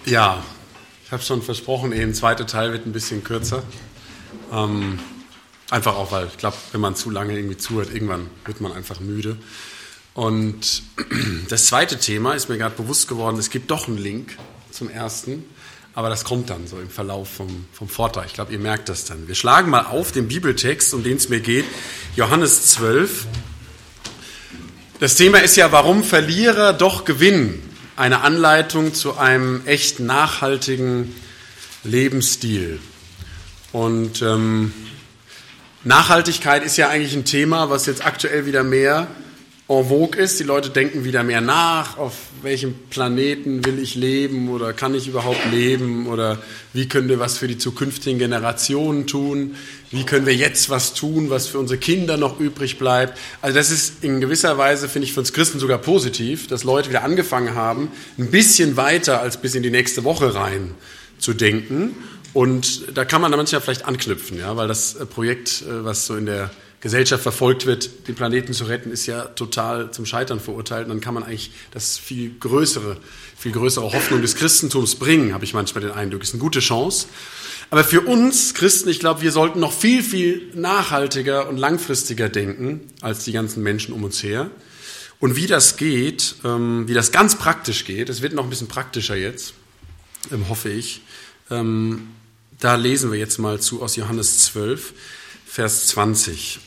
Ja, ich habe schon versprochen, der zweite Teil wird ein bisschen kürzer. Einfach auch, weil ich glaube, wenn man zu lange irgendwie zuhört, irgendwann wird man einfach müde. Und das zweite Thema ist mir gerade bewusst geworden, es gibt doch einen Link zum ersten, aber das kommt dann so im Verlauf vom Vortrag. Ich glaube, ihr merkt das dann. Wir schlagen mal auf den Bibeltext, um den es mir geht, Johannes 12. Das Thema ist ja, warum Verlierer doch gewinnen. Eine Anleitung zu einem echt nachhaltigen Lebensstil. Und Nachhaltigkeit ist ja eigentlich ein Thema, was jetzt aktuell wieder mehr en vogue ist. Die Leute denken wieder mehr nach, auf welchem Planeten will ich leben oder kann ich überhaupt leben oder wie können wir was für die zukünftigen Generationen tun, wie können wir jetzt was tun, was für unsere Kinder noch übrig bleibt. Also das ist in gewisser Weise, finde ich, für uns Christen sogar positiv, dass Leute wieder angefangen haben, ein bisschen weiter als bis in die nächste Woche rein zu denken. Und da kann man da manchmal vielleicht anknüpfen, ja, weil das Projekt, was so in der Gesellschaft verfolgt wird, den Planeten zu retten, ist ja total zum Scheitern verurteilt. Und dann kann man eigentlich das viel größere Hoffnung des Christentums bringen, habe ich manchmal den Eindruck. Ist eine gute Chance. Aber für uns Christen, ich glaube, wir sollten noch viel, viel nachhaltiger und langfristiger denken als die ganzen Menschen um uns her. Und wie das geht, wie das ganz praktisch geht, es wird noch ein bisschen praktischer jetzt, hoffe ich, da lesen wir jetzt mal zu aus Johannes 12, Vers 20.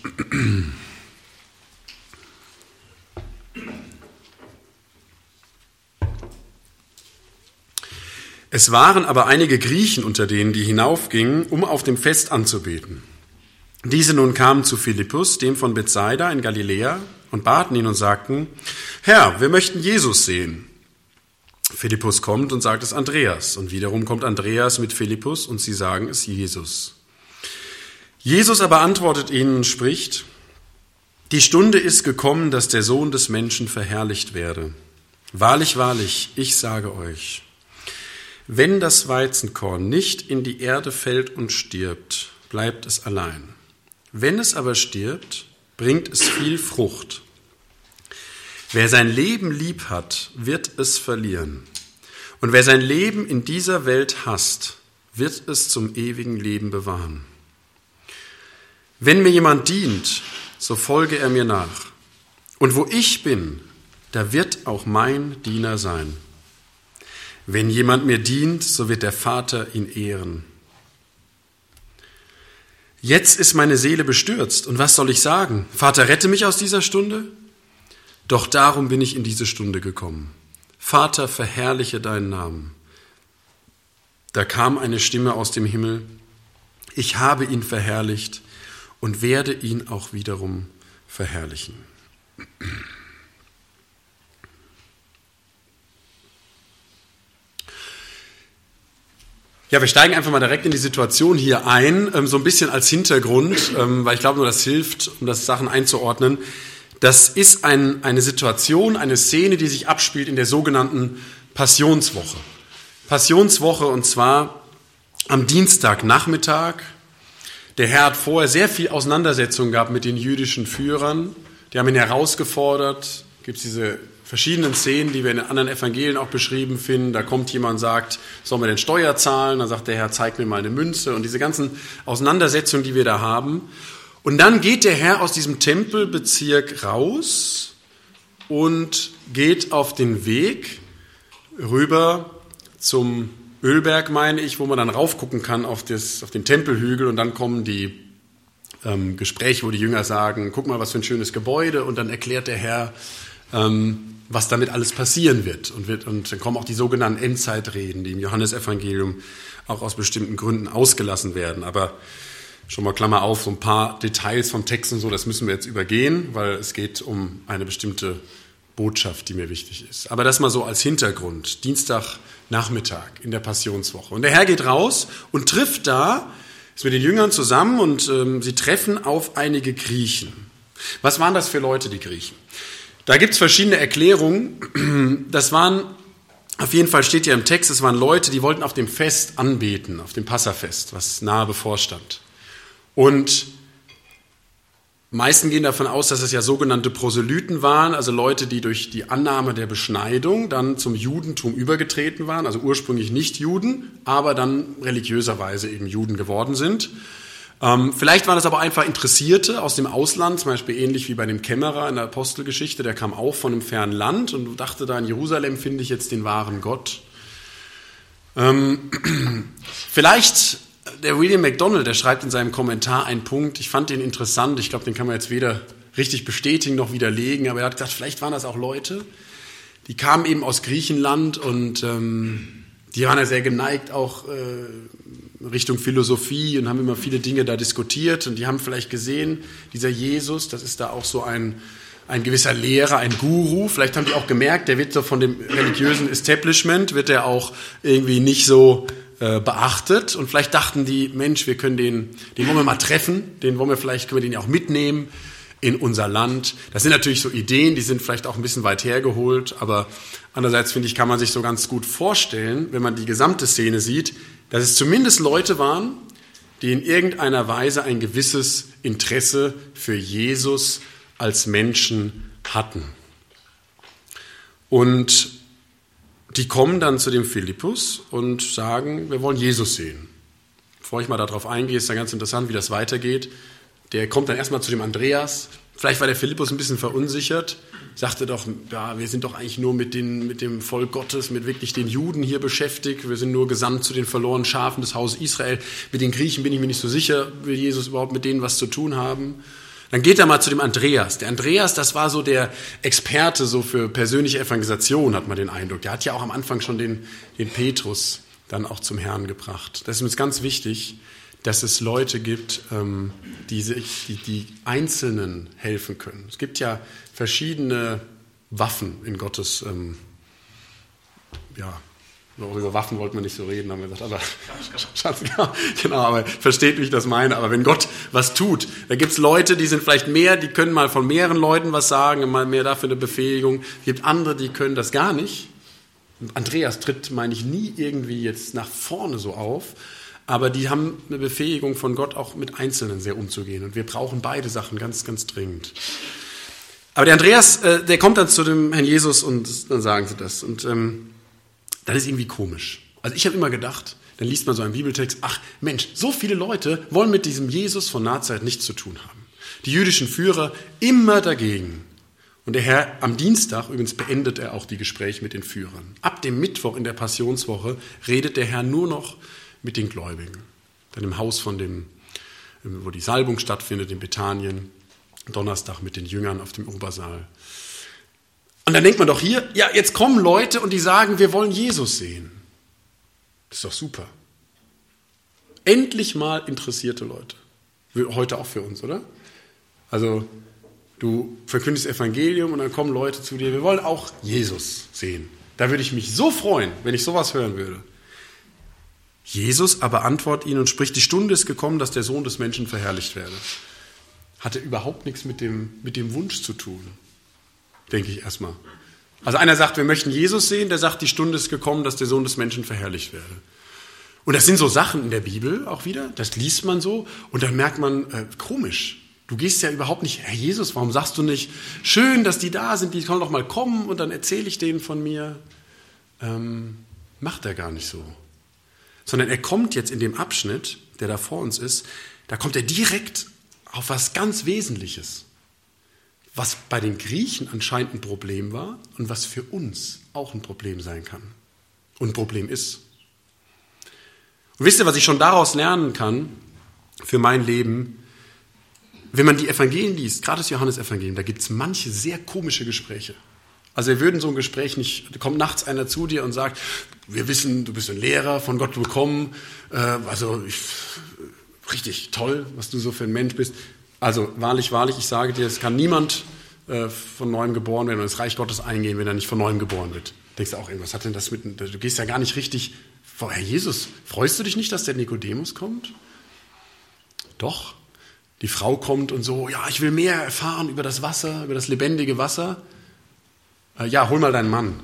Es waren aber einige Griechen unter denen, die hinaufgingen, um auf dem Fest anzubeten. Diese nun kamen zu Philippus, dem von Bethsaida in Galiläa, und baten ihn und sagten: Herr, wir möchten Jesus sehen. Philippus kommt und sagt es Andreas. Und wiederum kommt Andreas mit Philippus und sie sagen es Jesus. Jesus aber antwortet ihnen und spricht: Die Stunde ist gekommen, dass der Sohn des Menschen verherrlicht werde. Wahrlich, wahrlich, ich sage euch, wenn das Weizenkorn nicht in die Erde fällt und stirbt, bleibt es allein. Wenn es aber stirbt, bringt es viel Frucht. Wer sein Leben lieb hat, wird es verlieren. Und wer sein Leben in dieser Welt hasst, wird es zum ewigen Leben bewahren. Wenn mir jemand dient, so folge er mir nach. Und wo ich bin, da wird auch mein Diener sein. Wenn jemand mir dient, so wird der Vater ihn ehren. Jetzt ist meine Seele bestürzt. Und was soll ich sagen? Vater, rette mich aus dieser Stunde? Doch darum bin ich in diese Stunde gekommen. Vater, verherrliche deinen Namen. Da kam eine Stimme aus dem Himmel: Ich habe ihn verherrlicht und werde ihn auch wiederum verherrlichen. Ja, wir steigen einfach mal direkt in die Situation hier ein, so ein bisschen als Hintergrund, weil ich glaube, nur das hilft, um das Sachen einzuordnen. Das ist eine Situation, eine Szene, die sich abspielt in der sogenannten Passionswoche. Passionswoche, und zwar am Dienstagnachmittag. Der Herr hat vorher sehr viel Auseinandersetzung gehabt mit den jüdischen Führern. Die haben ihn herausgefordert. Es gibt diese verschiedenen Szenen, die wir in den anderen Evangelien auch beschrieben finden. Da kommt jemand und sagt: Sollen wir denn Steuer zahlen? Dann sagt der Herr: Zeig mir mal eine Münze. Und diese ganzen Auseinandersetzungen, die wir da haben. Und dann geht der Herr aus diesem Tempelbezirk raus und geht auf den Weg rüber zum Ölberg, meine ich, wo man dann raufgucken kann auf den Tempelhügel. Und dann kommen die Gespräche, wo die Jünger sagen: Guck mal, was für ein schönes Gebäude. Und dann erklärt der Herr, was damit alles passieren wird. Und dann kommen auch die sogenannten Endzeitreden, die im Johannesevangelium auch aus bestimmten Gründen ausgelassen werden. Aber schon mal Klammer auf, so ein paar Details vom Text und so, das müssen wir jetzt übergehen, weil es geht um eine bestimmte Botschaft, die mir wichtig ist. Aber das mal so als Hintergrund. Dienstagnachmittag in der Passionswoche. Und der Herr geht raus und trifft da, ist mit den Jüngern zusammen, und sie treffen auf einige Griechen. Was waren das für Leute, die Griechen? Da gibt es verschiedene Erklärungen. Das waren, auf jeden Fall steht ja im Text, es waren Leute, die wollten auf dem Fest anbeten, auf dem Passafest, was nahe bevorstand. Und meisten gehen davon aus, dass es ja sogenannte Proselyten waren, also Leute, die durch die Annahme der Beschneidung dann zum Judentum übergetreten waren, also ursprünglich nicht Juden, aber dann religiöserweise eben Juden geworden sind. Vielleicht waren das aber einfach Interessierte aus dem Ausland, zum Beispiel ähnlich wie bei dem Kämmerer in der Apostelgeschichte, der kam auch von einem fernen Land und dachte, da in Jerusalem finde ich jetzt den wahren Gott. Vielleicht der William MacDonald, der schreibt in seinem Kommentar einen Punkt, ich fand den interessant, ich glaube, den kann man jetzt weder richtig bestätigen noch widerlegen, aber er hat gesagt, vielleicht waren das auch Leute, die kamen eben aus Griechenland und die waren ja sehr geneigt auch Richtung Philosophie und haben immer viele Dinge da diskutiert und die haben vielleicht gesehen, dieser Jesus, das ist da auch so ein gewisser Lehrer, ein Guru, vielleicht haben die auch gemerkt, der wird so von dem religiösen Establishment, wird der auch irgendwie nicht so beachtet und vielleicht dachten die, Mensch, wir können den wollen wir mal treffen, können wir den ja auch mitnehmen in unser Land. Das sind natürlich so Ideen, die sind vielleicht auch ein bisschen weit hergeholt, aber andererseits finde ich, kann man sich so ganz gut vorstellen, wenn man die gesamte Szene sieht, dass es zumindest Leute waren, die in irgendeiner Weise ein gewisses Interesse für Jesus als Menschen hatten. Und die kommen dann zu dem Philippus und sagen, wir wollen Jesus sehen. Bevor ich mal darauf eingehe, ist dann ganz interessant, wie das weitergeht. Der kommt dann erstmal zu dem Andreas. Vielleicht war der Philippus ein bisschen verunsichert, sagte doch, ja, wir sind doch eigentlich nur mit dem Volk Gottes, mit wirklich den Juden hier beschäftigt. Wir sind nur gesandt zu den verlorenen Schafen des Hauses Israel. Mit den Griechen bin ich mir nicht so sicher, will Jesus überhaupt mit denen was zu tun haben. Dann geht er mal zu dem Andreas. Der Andreas, das war so der Experte so für persönliche Evangelisation, hat man den Eindruck. Der hat ja auch am Anfang schon den Petrus dann auch zum Herrn gebracht. Das ist uns ganz wichtig, dass es Leute gibt, die Einzelnen helfen können. Es gibt ja verschiedene Waffen in Gottes, über Waffen wollten wir nicht so reden, haben wir gesagt, aber genau, aber versteht, wie ich das meine. Aber wenn Gott was tut, da gibt es Leute, die sind vielleicht mehr, die können mal von mehreren Leuten was sagen, mal mehr dafür eine Befähigung. Es gibt andere, die können das gar nicht. Andreas tritt, meine ich, nie irgendwie jetzt nach vorne so auf, aber die haben eine Befähigung von Gott, auch mit Einzelnen sehr umzugehen. Und wir brauchen beide Sachen ganz, ganz dringend. Aber der Andreas, der kommt dann zu dem Herrn Jesus und dann sagen sie das. Und das ist irgendwie komisch. Also ich habe immer gedacht, dann liest man so einen Bibeltext, ach Mensch, so viele Leute wollen mit diesem Jesus von Nazareth nichts zu tun haben. Die jüdischen Führer immer dagegen. Und der Herr am Dienstag, übrigens beendet er auch die Gespräche mit den Führern. Ab dem Mittwoch in der Passionswoche redet der Herr nur noch mit den Gläubigen. Dann im Haus wo die Salbung stattfindet, in Bethanien. Donnerstag mit den Jüngern auf dem Obersaal. Und dann denkt man doch hier, ja, jetzt kommen Leute und die sagen, wir wollen Jesus sehen. Das ist doch super. Endlich mal interessierte Leute. Heute auch für uns, oder? Also, du verkündest Evangelium und dann kommen Leute zu dir, wir wollen auch Jesus sehen. Da würde ich mich so freuen, wenn ich sowas hören würde. Jesus aber antwortet ihnen und spricht, die Stunde ist gekommen, dass der Sohn des Menschen verherrlicht werde. Hatte überhaupt nichts mit dem Wunsch zu tun, denke ich erstmal. Also einer sagt, wir möchten Jesus sehen, der sagt, die Stunde ist gekommen, dass der Sohn des Menschen verherrlicht werde. Und das sind so Sachen in der Bibel auch wieder, das liest man so und dann merkt man, komisch, du gehst ja überhaupt nicht, Herr Jesus, warum sagst du nicht, schön, dass die da sind, die sollen doch mal kommen und dann erzähle ich denen von mir. Macht er gar nicht so. Sondern er kommt jetzt in dem Abschnitt, der da vor uns ist, da kommt er direkt auf was ganz Wesentliches, was bei den Griechen anscheinend ein Problem war und was für uns auch ein Problem sein kann und ein Problem ist. Und wisst ihr, was ich schon daraus lernen kann für mein Leben? Wenn man die Evangelien liest, gerade das Johannesevangelium, da gibt es manche sehr komische Gespräche. Also wir würden so ein Gespräch nicht, da kommt nachts einer zu dir und sagt, wir wissen, du bist ein Lehrer, von Gott bekommen, richtig toll, was du so für ein Mensch bist. Also wahrlich, wahrlich, ich sage dir, es kann niemand von Neuem geboren werden und ins Reich Gottes eingehen, wenn er nicht von Neuem geboren wird. Denkst du auch, was hat denn das mit, du gehst ja gar nicht richtig vor, Herr Jesus, freust du dich nicht, dass der Nikodemus kommt? Doch, die Frau kommt und so, ja, ich will mehr erfahren über das Wasser, über das lebendige Wasser. Ja, hol mal deinen Mann.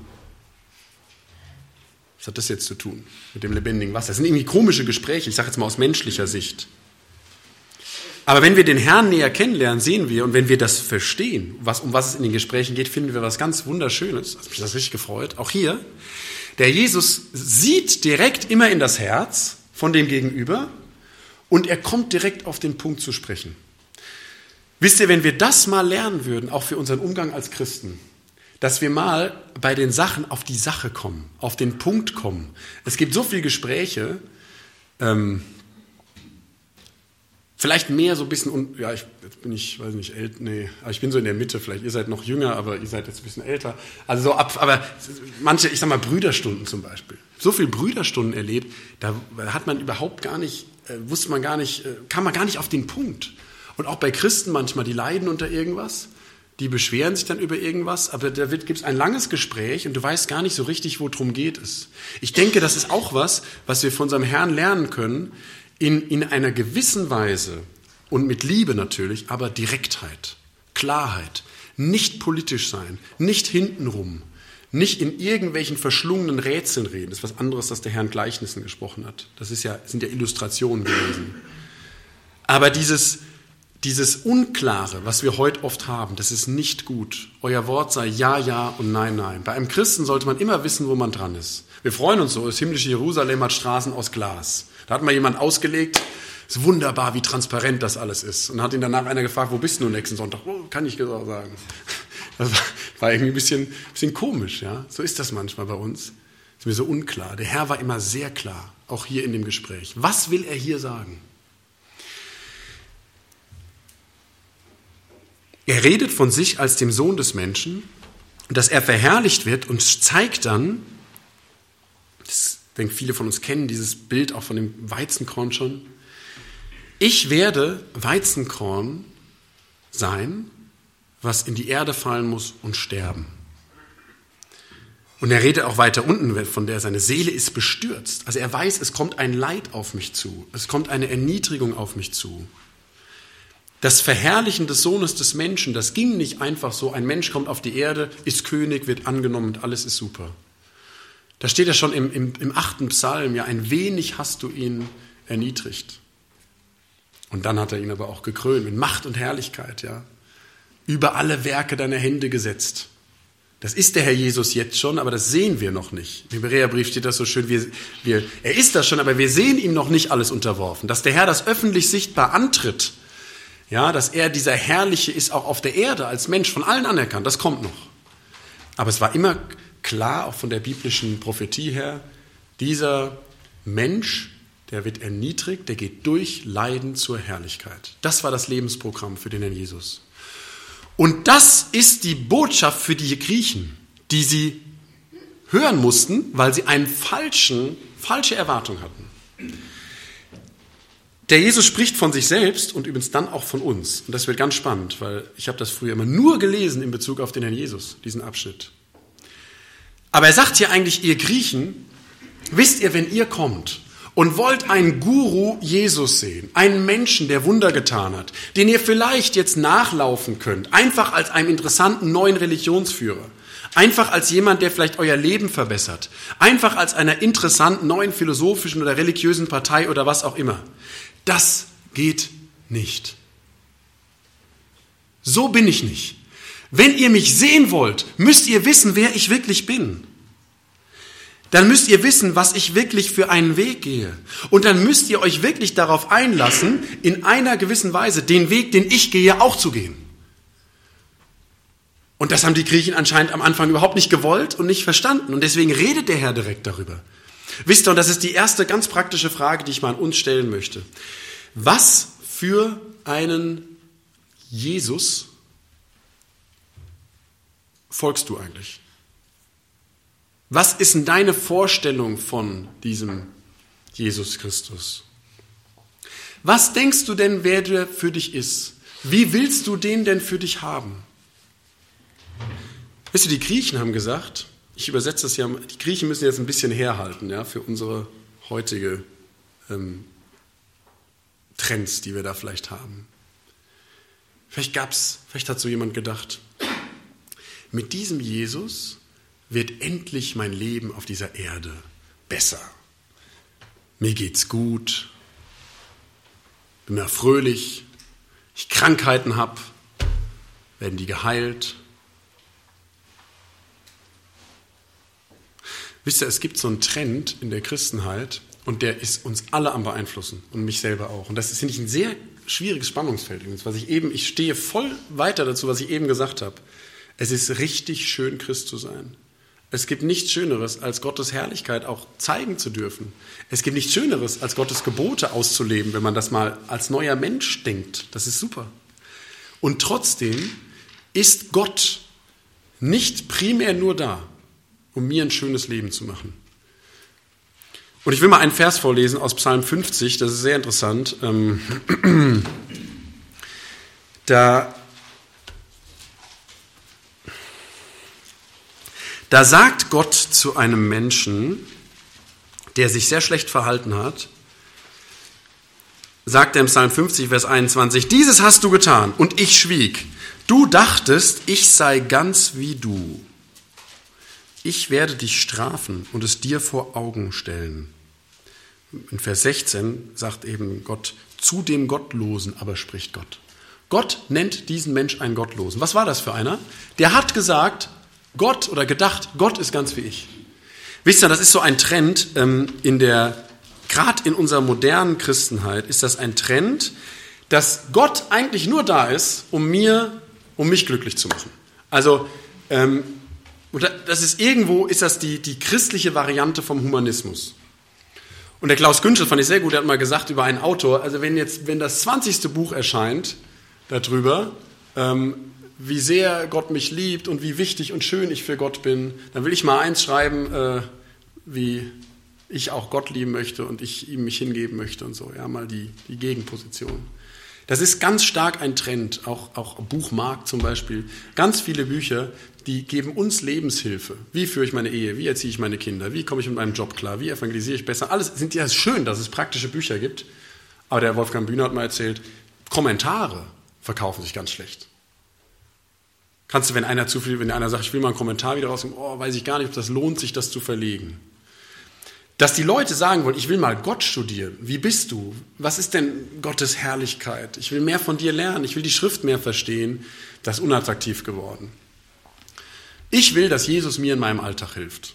Was hat das jetzt zu tun mit dem lebendigen Wasser? Das sind irgendwie komische Gespräche, ich sage jetzt mal aus menschlicher Sicht. Aber wenn wir den Herrn näher kennenlernen, sehen wir, und wenn wir das verstehen, um was es in den Gesprächen geht, finden wir was ganz Wunderschönes. Hat mich das richtig gefreut. Auch hier, der Jesus sieht direkt immer in das Herz von dem Gegenüber und er kommt direkt auf den Punkt zu sprechen. Wisst ihr, wenn wir das mal lernen würden, auch für unseren Umgang als Christen, dass wir mal bei den Sachen auf die Sache kommen, auf den Punkt kommen. Es gibt so viele Gespräche, vielleicht mehr so ein bisschen, jetzt bin ich, weiß nicht, aber ich bin so in der Mitte, vielleicht ihr seid noch jünger, aber ihr seid jetzt ein bisschen älter. Also so aber manche, ich sag mal Brüderstunden zum Beispiel. So viele Brüderstunden erlebt, da hat man überhaupt gar nicht, kam man gar nicht auf den Punkt. Und auch bei Christen manchmal, die leiden unter irgendwas, die beschweren sich dann über irgendwas, aber da gibt es ein langes Gespräch und du weißt gar nicht so richtig, worum geht es. Ich denke, das ist auch was wir von unserem Herrn lernen können, in einer gewissen Weise und mit Liebe natürlich, aber Direktheit, Klarheit, nicht politisch sein, nicht hintenrum, nicht in irgendwelchen verschlungenen Rätseln reden. Das ist was anderes, das der Herr in Gleichnissen gesprochen hat. Sind ja Illustrationen gewesen. Aber dieses Unklare, was wir heute oft haben, das ist nicht gut. Euer Wort sei ja, ja und nein, nein. Bei einem Christen sollte man immer wissen, wo man dran ist. Wir freuen uns so, das himmlische Jerusalem hat Straßen aus Glas. Da hat mal jemand ausgelegt, es ist wunderbar, wie transparent das alles ist. Und hat ihn danach einer gefragt, wo bist du nächsten Sonntag? Oh, kann ich genau sagen. Das war irgendwie ein bisschen komisch, ja. So ist das manchmal bei uns. Das ist mir so unklar. Der Herr war immer sehr klar, auch hier in dem Gespräch. Was will er hier sagen? Er redet von sich als dem Sohn des Menschen, dass er verherrlicht wird und zeigt dann, das denke viele von uns kennen dieses Bild auch von dem Weizenkorn schon, ich werde Weizenkorn sein, was in die Erde fallen muss und sterben. Und er redet auch weiter unten, von der seine Seele ist bestürzt. Also er weiß, es kommt ein Leid auf mich zu, es kommt eine Erniedrigung auf mich zu. Das Verherrlichen des Sohnes des Menschen, das ging nicht einfach so, ein Mensch kommt auf die Erde, ist König, wird angenommen und alles ist super. Da steht ja schon im 8. Psalm, ja, ein wenig hast du ihn erniedrigt. Und dann hat er ihn aber auch gekrönt mit Macht und Herrlichkeit, ja, über alle Werke deiner Hände gesetzt. Das ist der Herr Jesus jetzt schon, aber das sehen wir noch nicht. Im Hebräerbrief steht das so schön, er ist das schon, aber wir sehen ihm noch nicht alles unterworfen. Dass der Herr das öffentlich sichtbar antritt, ja, dass er dieser Herrliche ist, auch auf der Erde als Mensch, von allen anerkannt, das kommt noch. Aber es war immer klar, auch von der biblischen Prophetie her, dieser Mensch, der wird erniedrigt, der geht durch Leiden zur Herrlichkeit. Das war das Lebensprogramm für den Herrn Jesus. Und das ist die Botschaft für die Griechen, die sie hören mussten, weil sie eine falsche Erwartung hatten. Der Jesus spricht von sich selbst und übrigens dann auch von uns. Und das wird ganz spannend, weil ich habe das früher immer nur gelesen in Bezug auf den Herrn Jesus, diesen Abschnitt. Aber er sagt hier eigentlich, ihr Griechen, wisst ihr, wenn ihr kommt und wollt einen Guru Jesus sehen, einen Menschen, der Wunder getan hat, den ihr vielleicht jetzt nachlaufen könnt, einfach als einen interessanten neuen Religionsführer, einfach als jemand, der vielleicht euer Leben verbessert, einfach als einer interessanten neuen philosophischen oder religiösen Partei oder was auch immer. Das geht nicht. So bin ich nicht. Wenn ihr mich sehen wollt, müsst ihr wissen, wer ich wirklich bin. Dann müsst ihr wissen, was ich wirklich für einen Weg gehe. Und dann müsst ihr euch wirklich darauf einlassen, in einer gewissen Weise den Weg, den ich gehe, auch zu gehen. Und das haben die Griechen anscheinend am Anfang überhaupt nicht gewollt und nicht verstanden. Und deswegen redet der Herr direkt darüber. Wisst ihr, und das ist die erste ganz praktische Frage, die ich mal an uns stellen möchte. Was für einen Jesus folgst du eigentlich? Was ist denn deine Vorstellung von diesem Jesus Christus? Was denkst du denn, wer der für dich ist? Wie willst du den denn für dich haben? Wisst ihr, die Griechen haben gesagt, ich übersetze das ja, die Griechen müssen jetzt ein bisschen herhalten, ja, für unsere heutige Trends, die wir da vielleicht haben. Vielleicht hat so jemand gedacht, mit diesem Jesus wird endlich mein Leben auf dieser Erde besser. Mir geht's gut, bin mehr fröhlich, ich Krankheiten habe, werden die geheilt. Wisst ihr, es gibt so einen Trend in der Christenheit und der ist uns alle am beeinflussen und mich selber auch. Und das ist, finde ich, ein sehr schwieriges Spannungsfeld übrigens, ich stehe voll weiter dazu, was ich eben gesagt habe. Es ist richtig schön, Christ zu sein. Es gibt nichts Schöneres, als Gottes Herrlichkeit auch zeigen zu dürfen. Es gibt nichts Schöneres, als Gottes Gebote auszuleben, wenn man das mal als neuer Mensch denkt. Das ist super. Und trotzdem ist Gott nicht primär nur da, um mir ein schönes Leben zu machen. Und ich will mal einen Vers vorlesen aus Psalm 50, das ist sehr interessant. Da sagt Gott zu einem Menschen, der sich sehr schlecht verhalten hat, sagt er im Psalm 50, Vers 21, dieses hast du getan und ich schwieg. Du dachtest, ich sei ganz wie du. Ich werde dich strafen und es dir vor Augen stellen. In Vers 16 sagt eben Gott, zu dem Gottlosen aber spricht Gott. Gott nennt diesen Mensch einen Gottlosen. Was war das für einer? Der hat gesagt, Gott oder gedacht, Gott ist ganz wie ich. Wisst ihr, das ist so ein Trend gerade in unserer modernen Christenheit ist das ein Trend, dass Gott eigentlich nur da ist, um mich glücklich zu machen. Also, das ist die christliche Variante vom Humanismus. Und der Klaus Günschel fand ich sehr gut, der hat mal gesagt über einen Autor, also wenn das 20. Buch erscheint, darüber, wie sehr Gott mich liebt und wie wichtig und schön ich für Gott bin, dann will ich mal eins schreiben, wie ich auch Gott lieben möchte und ich ihm mich hingeben möchte und so, ja, mal die Gegenposition. Das ist ganz stark ein Trend, auch Buchmarkt zum Beispiel. Ganz viele Bücher, die geben uns Lebenshilfe. Wie führe ich meine Ehe? Wie erziehe ich meine Kinder? Wie komme ich mit meinem Job klar? Wie evangelisiere ich besser? Alles sind ja schön, dass es praktische Bücher gibt. Aber der Wolfgang Bühner hat mal erzählt, Kommentare verkaufen sich ganz schlecht. Kannst du, wenn einer sagt, ich will mal einen Kommentar wieder rausgeben, weiß ich gar nicht, ob das lohnt sich, das zu verlegen. Dass die Leute sagen wollen, ich will mal Gott studieren. Wie bist du? Was ist denn Gottes Herrlichkeit? Ich will mehr von dir lernen. Ich will die Schrift mehr verstehen. Das ist unattraktiv geworden. Ich will, dass Jesus mir in meinem Alltag hilft.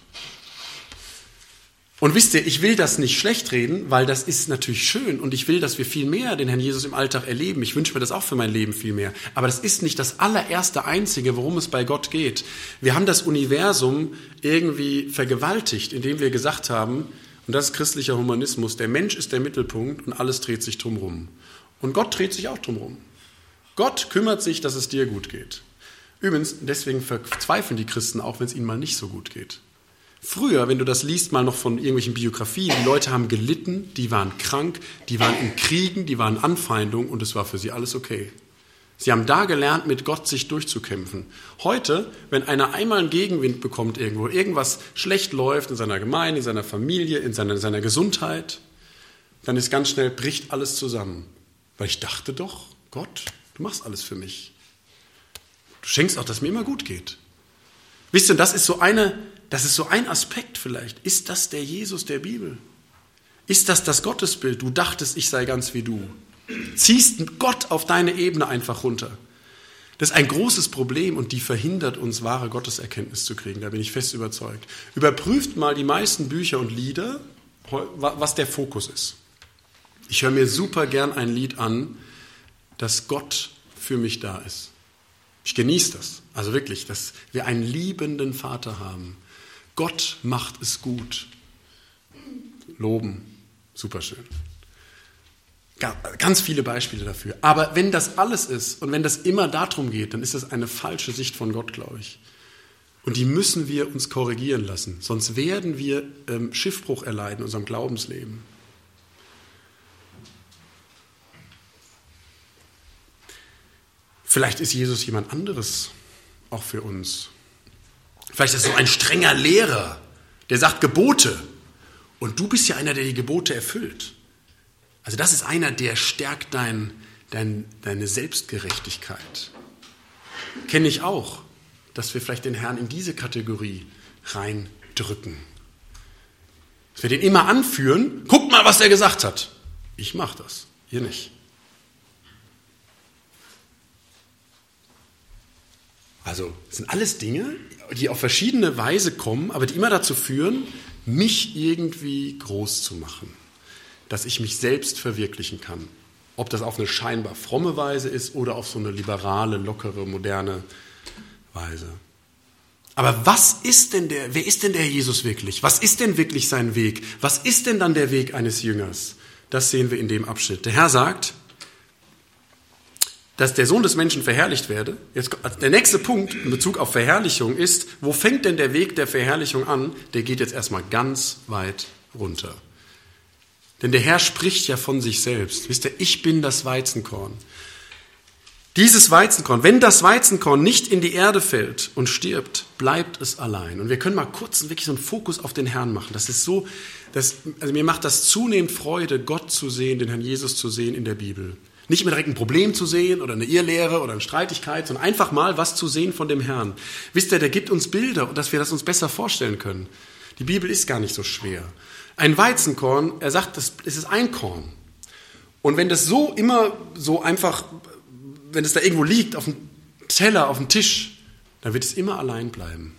Und wisst ihr, ich will das nicht schlecht reden, weil das ist natürlich schön. Und ich will, dass wir viel mehr den Herrn Jesus im Alltag erleben. Ich wünsche mir das auch für mein Leben viel mehr. Aber das ist nicht das allererste Einzige, worum es bei Gott geht. Wir haben das Universum irgendwie vergewaltigt, indem wir gesagt haben, und das ist christlicher Humanismus, der Mensch ist der Mittelpunkt und alles dreht sich drumherum. Und Gott dreht sich auch drumherum. Gott kümmert sich, dass es dir gut geht. Übrigens, deswegen verzweifeln die Christen auch, wenn es ihnen mal nicht so gut geht. Früher, wenn du das liest, mal noch von irgendwelchen Biografien, die Leute haben gelitten, die waren krank, die waren in Kriegen, die waren in Anfeindungen und es war für sie alles okay. Sie haben da gelernt, mit Gott sich durchzukämpfen. Heute, wenn einer einmal einen Gegenwind bekommt irgendwo, irgendwas schlecht läuft in seiner Gemeinde, in seiner Familie, in seiner Gesundheit, dann ist ganz schnell, bricht alles zusammen. Weil ich dachte doch, Gott, du machst alles für mich. Du schenkst auch, dass es mir immer gut geht. Wisst ihr, das ist so ein Aspekt vielleicht. Ist das der Jesus der Bibel? Ist das Gottesbild? Du dachtest, ich sei ganz wie du. Ziehst Gott auf deine Ebene einfach runter. Das ist ein großes Problem und die verhindert uns, wahre Gotteserkenntnis zu kriegen. Da bin ich fest überzeugt. Überprüft mal die meisten Bücher und Lieder, was der Fokus ist. Ich höre mir super gern ein Lied an, dass Gott für mich da ist. Ich genieße das. Also wirklich, dass wir einen liebenden Vater haben. Gott macht es gut. Loben, superschön. Ganz viele Beispiele dafür. Aber wenn das alles ist und wenn das immer darum geht, dann ist das eine falsche Sicht von Gott, glaube ich. Und die müssen wir uns korrigieren lassen. Sonst werden wir Schiffbruch erleiden in unserem Glaubensleben. Vielleicht ist Jesus jemand anderes auch für uns. Vielleicht ist er so ein strenger Lehrer, der sagt Gebote. Und du bist ja einer, der die Gebote erfüllt. Also das ist einer, der stärkt deine Selbstgerechtigkeit. Kenne ich auch, dass wir vielleicht den Herrn in diese Kategorie reindrücken. Dass wir den immer anführen, guck mal, was er gesagt hat. Ich mache das, ihr nicht. Also das sind alles Dinge, die auf verschiedene Weise kommen, aber die immer dazu führen, mich irgendwie groß zu machen, dass ich mich selbst verwirklichen kann. Ob das auf eine scheinbar fromme Weise ist oder auf so eine liberale, lockere, moderne Weise. Aber wer ist denn der Jesus wirklich? Was ist denn wirklich sein Weg? Was ist denn dann der Weg eines Jüngers? Das sehen wir in dem Abschnitt. Der Herr sagt, dass der Sohn des Menschen verherrlicht werde. Jetzt, der nächste Punkt in Bezug auf Verherrlichung ist, wo fängt denn der Weg der Verherrlichung an? Der geht jetzt erstmal ganz weit runter. Denn der Herr spricht ja von sich selbst. Wisst ihr, ich bin das Weizenkorn. Dieses Weizenkorn, wenn das Weizenkorn nicht in die Erde fällt und stirbt, bleibt es allein. Und wir können mal kurz wirklich so einen Fokus auf den Herrn machen. Das ist so, also mir macht das zunehmend Freude, Gott zu sehen, den Herrn Jesus zu sehen in der Bibel. Nicht immer direkt ein Problem zu sehen oder eine Irrlehre oder eine Streitigkeit, sondern einfach mal was zu sehen von dem Herrn. Wisst ihr, der gibt uns Bilder, dass wir das uns besser vorstellen können. Die Bibel ist gar nicht so schwer. Ein Weizenkorn, er sagt, es ist ein Korn. Und wenn das so immer so einfach, wenn es da irgendwo liegt, auf dem Teller, auf dem Tisch, dann wird es immer allein bleiben.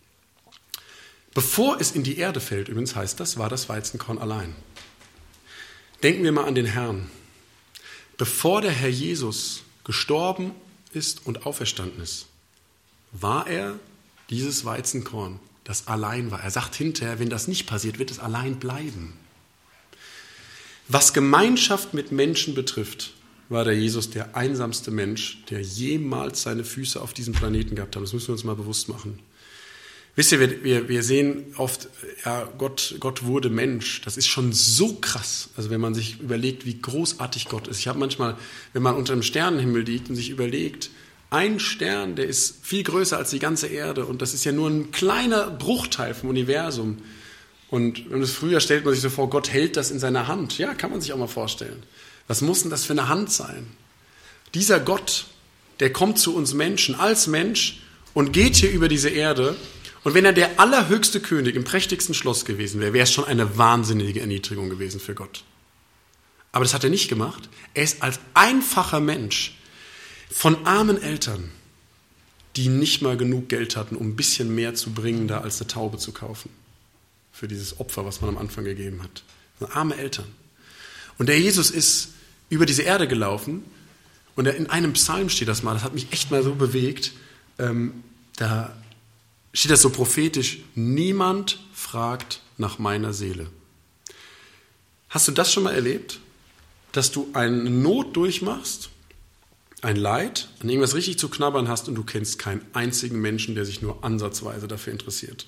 Bevor es in die Erde fällt, übrigens heißt das, war das Weizenkorn allein. Denken wir mal an den Herrn. Bevor der Herr Jesus gestorben ist und auferstanden ist, war er dieses Weizenkorn, das allein war. Er sagt hinterher, wenn das nicht passiert, wird es allein bleiben. Was Gemeinschaft mit Menschen betrifft, war der Jesus der einsamste Mensch, der jemals seine Füße auf diesem Planeten gehabt hat. Das müssen wir uns mal bewusst machen. Wisst ihr, wir sehen oft, ja, Gott wurde Mensch. Das ist schon so krass. Also wenn man sich überlegt, wie großartig Gott ist. Ich habe manchmal, wenn man unter dem Sternenhimmel liegt und sich überlegt, ein Stern, der ist viel größer als die ganze Erde und das ist ja nur ein kleiner Bruchteil vom Universum. Und früher stellt man sich so vor, Gott hält das in seiner Hand. Ja, kann man sich auch mal vorstellen. Was muss denn das für eine Hand sein? Dieser Gott, der kommt zu uns Menschen als Mensch und geht hier über diese Erde. Und wenn er der allerhöchste König im prächtigsten Schloss gewesen wäre, wäre es schon eine wahnsinnige Erniedrigung gewesen für Gott. Aber das hat er nicht gemacht. Er ist als einfacher Mensch von armen Eltern, die nicht mal genug Geld hatten, um ein bisschen mehr zu bringen, da als eine Taube zu kaufen. Für dieses Opfer, was man am Anfang gegeben hat. Arme Eltern. Und der Jesus ist über diese Erde gelaufen und in einem Psalm steht das mal, das hat mich echt mal so bewegt, da steht das so prophetisch, niemand fragt nach meiner Seele. Hast du das schon mal erlebt? Dass du eine Not durchmachst, ein Leid, an irgendwas richtig zu knabbern hast und du kennst keinen einzigen Menschen, der sich nur ansatzweise dafür interessiert.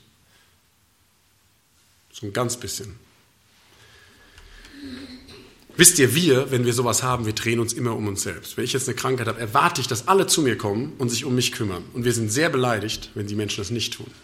So ein ganz bisschen. Wisst ihr, wenn wir sowas haben, wir drehen uns immer um uns selbst. Wenn ich jetzt eine Krankheit habe, erwarte ich, dass alle zu mir kommen und sich um mich kümmern. Und wir sind sehr beleidigt, wenn die Menschen das nicht tun.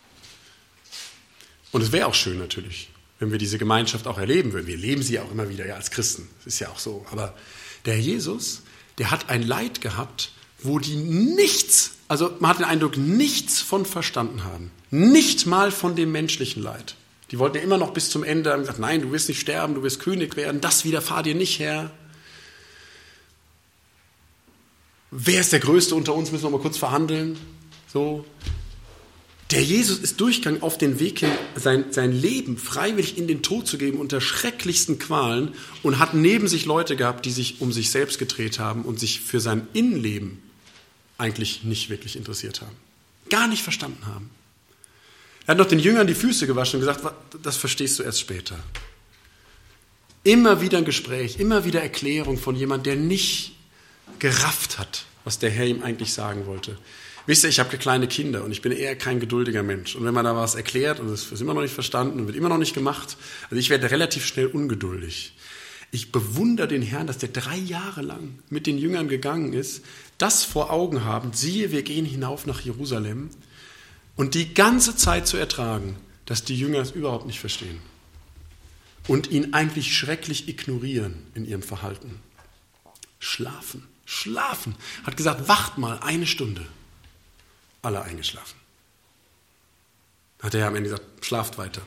Und es wäre auch schön natürlich, wenn wir diese Gemeinschaft auch erleben würden. Wir erleben sie ja auch immer wieder, ja, als Christen. Das ist ja auch so. Aber der Jesus, der hat ein Leid gehabt, wo die nichts, also man hat den Eindruck, nichts von verstanden haben. Nicht mal von dem menschlichen Leid. Die wollten ja immer noch bis zum Ende, haben gesagt, nein, du wirst nicht sterben, du wirst König werden, das widerfahr dir nicht, Herr. Wer ist der Größte unter uns, müssen wir mal kurz verhandeln. So. Der Jesus ist durchgegangen auf den Weg hin, sein Leben freiwillig in den Tod zu geben unter schrecklichsten Qualen und hat neben sich Leute gehabt, die sich um sich selbst gedreht haben und sich für sein Innenleben eigentlich nicht wirklich interessiert haben. Gar nicht verstanden haben. Er hat noch den Jüngern die Füße gewaschen und gesagt, das verstehst du erst später. Immer wieder ein Gespräch, immer wieder Erklärung von jemandem, der nicht gerafft hat, was der Herr ihm eigentlich sagen wollte. Wisst ihr, ich habe kleine Kinder und ich bin eher kein geduldiger Mensch. Und wenn man da was erklärt und es ist immer noch nicht verstanden und wird immer noch nicht gemacht, also ich werde relativ schnell ungeduldig. Ich bewundere den Herrn, dass der 3 Jahre lang mit den Jüngern gegangen ist, das vor Augen haben, siehe, wir gehen hinauf nach Jerusalem, und die ganze Zeit zu ertragen, dass die Jünger es überhaupt nicht verstehen und ihn eigentlich schrecklich ignorieren in ihrem Verhalten. Schlafen. Hat gesagt, wacht mal 1 Stunde. Alle eingeschlafen. Hat der Herr am Ende gesagt, schlaft weiter.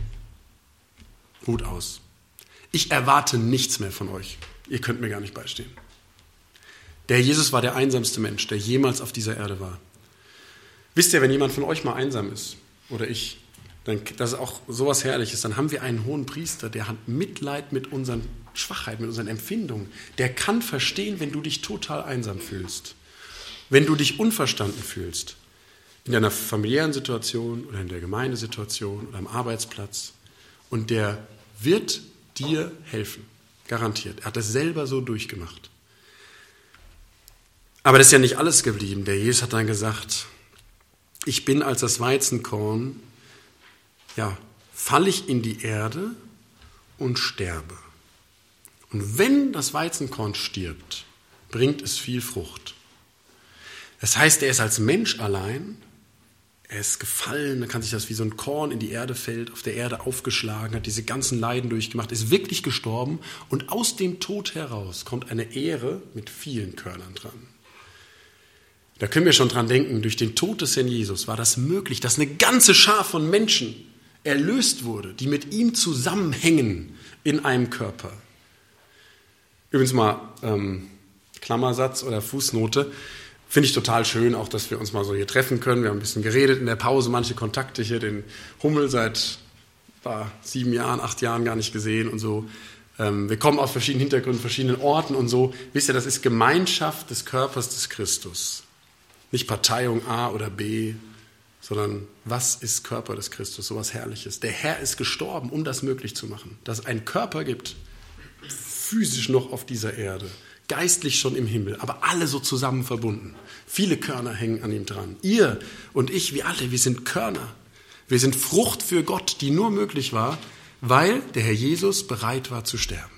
Ruht aus. Ich erwarte nichts mehr von euch. Ihr könnt mir gar nicht beistehen. Der Jesus war der einsamste Mensch, der jemals auf dieser Erde war. Wisst ihr, wenn jemand von euch mal einsam ist, oder ich, dann, das ist auch sowas Herrliches, dann haben wir einen hohen Priester, der hat Mitleid mit unseren Schwachheiten, mit unseren Empfindungen. Der kann verstehen, wenn du dich total einsam fühlst, wenn du dich unverstanden fühlst, in deiner familiären Situation oder in der Gemeindesituation oder am Arbeitsplatz. Und der wird dir helfen, garantiert. Er hat das selber so durchgemacht. Aber das ist ja nicht alles geblieben. Der Jesus hat dann gesagt, ich bin als das Weizenkorn, falle ich in die Erde und sterbe. Und wenn das Weizenkorn stirbt, bringt es viel Frucht. Das heißt, er ist als Mensch allein, er ist gefallen, dann kann sich das wie so ein Korn in die Erde fällt, auf der Erde aufgeschlagen, hat diese ganzen Leiden durchgemacht, ist wirklich gestorben und aus dem Tod heraus kommt eine Ähre mit vielen Körnern dran. Da können wir schon dran denken, durch den Tod des Herrn Jesus war das möglich, dass eine ganze Schar von Menschen erlöst wurde, die mit ihm zusammenhängen in einem Körper. Übrigens mal Klammersatz oder Fußnote, finde ich total schön, auch dass wir uns mal so hier treffen können. Wir haben ein bisschen geredet in der Pause, manche Kontakte hier, den Hummel seit 7 Jahren, 8 Jahren gar nicht gesehen und so. Wir kommen aus verschiedenen Hintergründen, verschiedenen Orten und so. Wisst ihr, das ist Gemeinschaft des Körpers des Christus. Nicht Parteiung A oder B, sondern was ist Körper des Christus? So was Herrliches. Der Herr ist gestorben, um das möglich zu machen. Dass es einen Körper gibt, physisch noch auf dieser Erde, geistlich schon im Himmel, aber alle so zusammen verbunden. Viele Körner hängen an ihm dran. Ihr und ich, wir alle, wir sind Körner. Wir sind Frucht für Gott, die nur möglich war, weil der Herr Jesus bereit war zu sterben.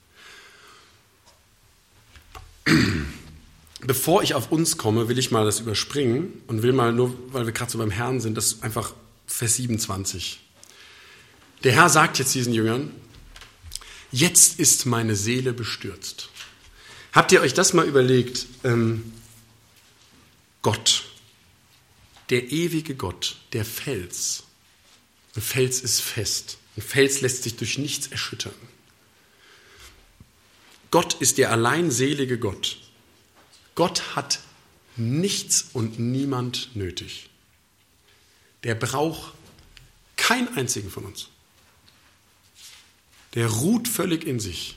Bevor ich auf uns komme, will ich mal das überspringen und will mal, nur weil wir gerade so beim Herrn sind, das einfach Vers 27. Der Herr sagt jetzt diesen Jüngern, jetzt ist meine Seele bestürzt. Habt ihr euch das mal überlegt? Gott, der ewige Gott, der Fels. Ein Fels ist fest. Ein Fels lässt sich durch nichts erschüttern. Gott ist der allein selige Gott. Gott hat nichts und niemand nötig. Der braucht keinen einzigen von uns. Der ruht völlig in sich.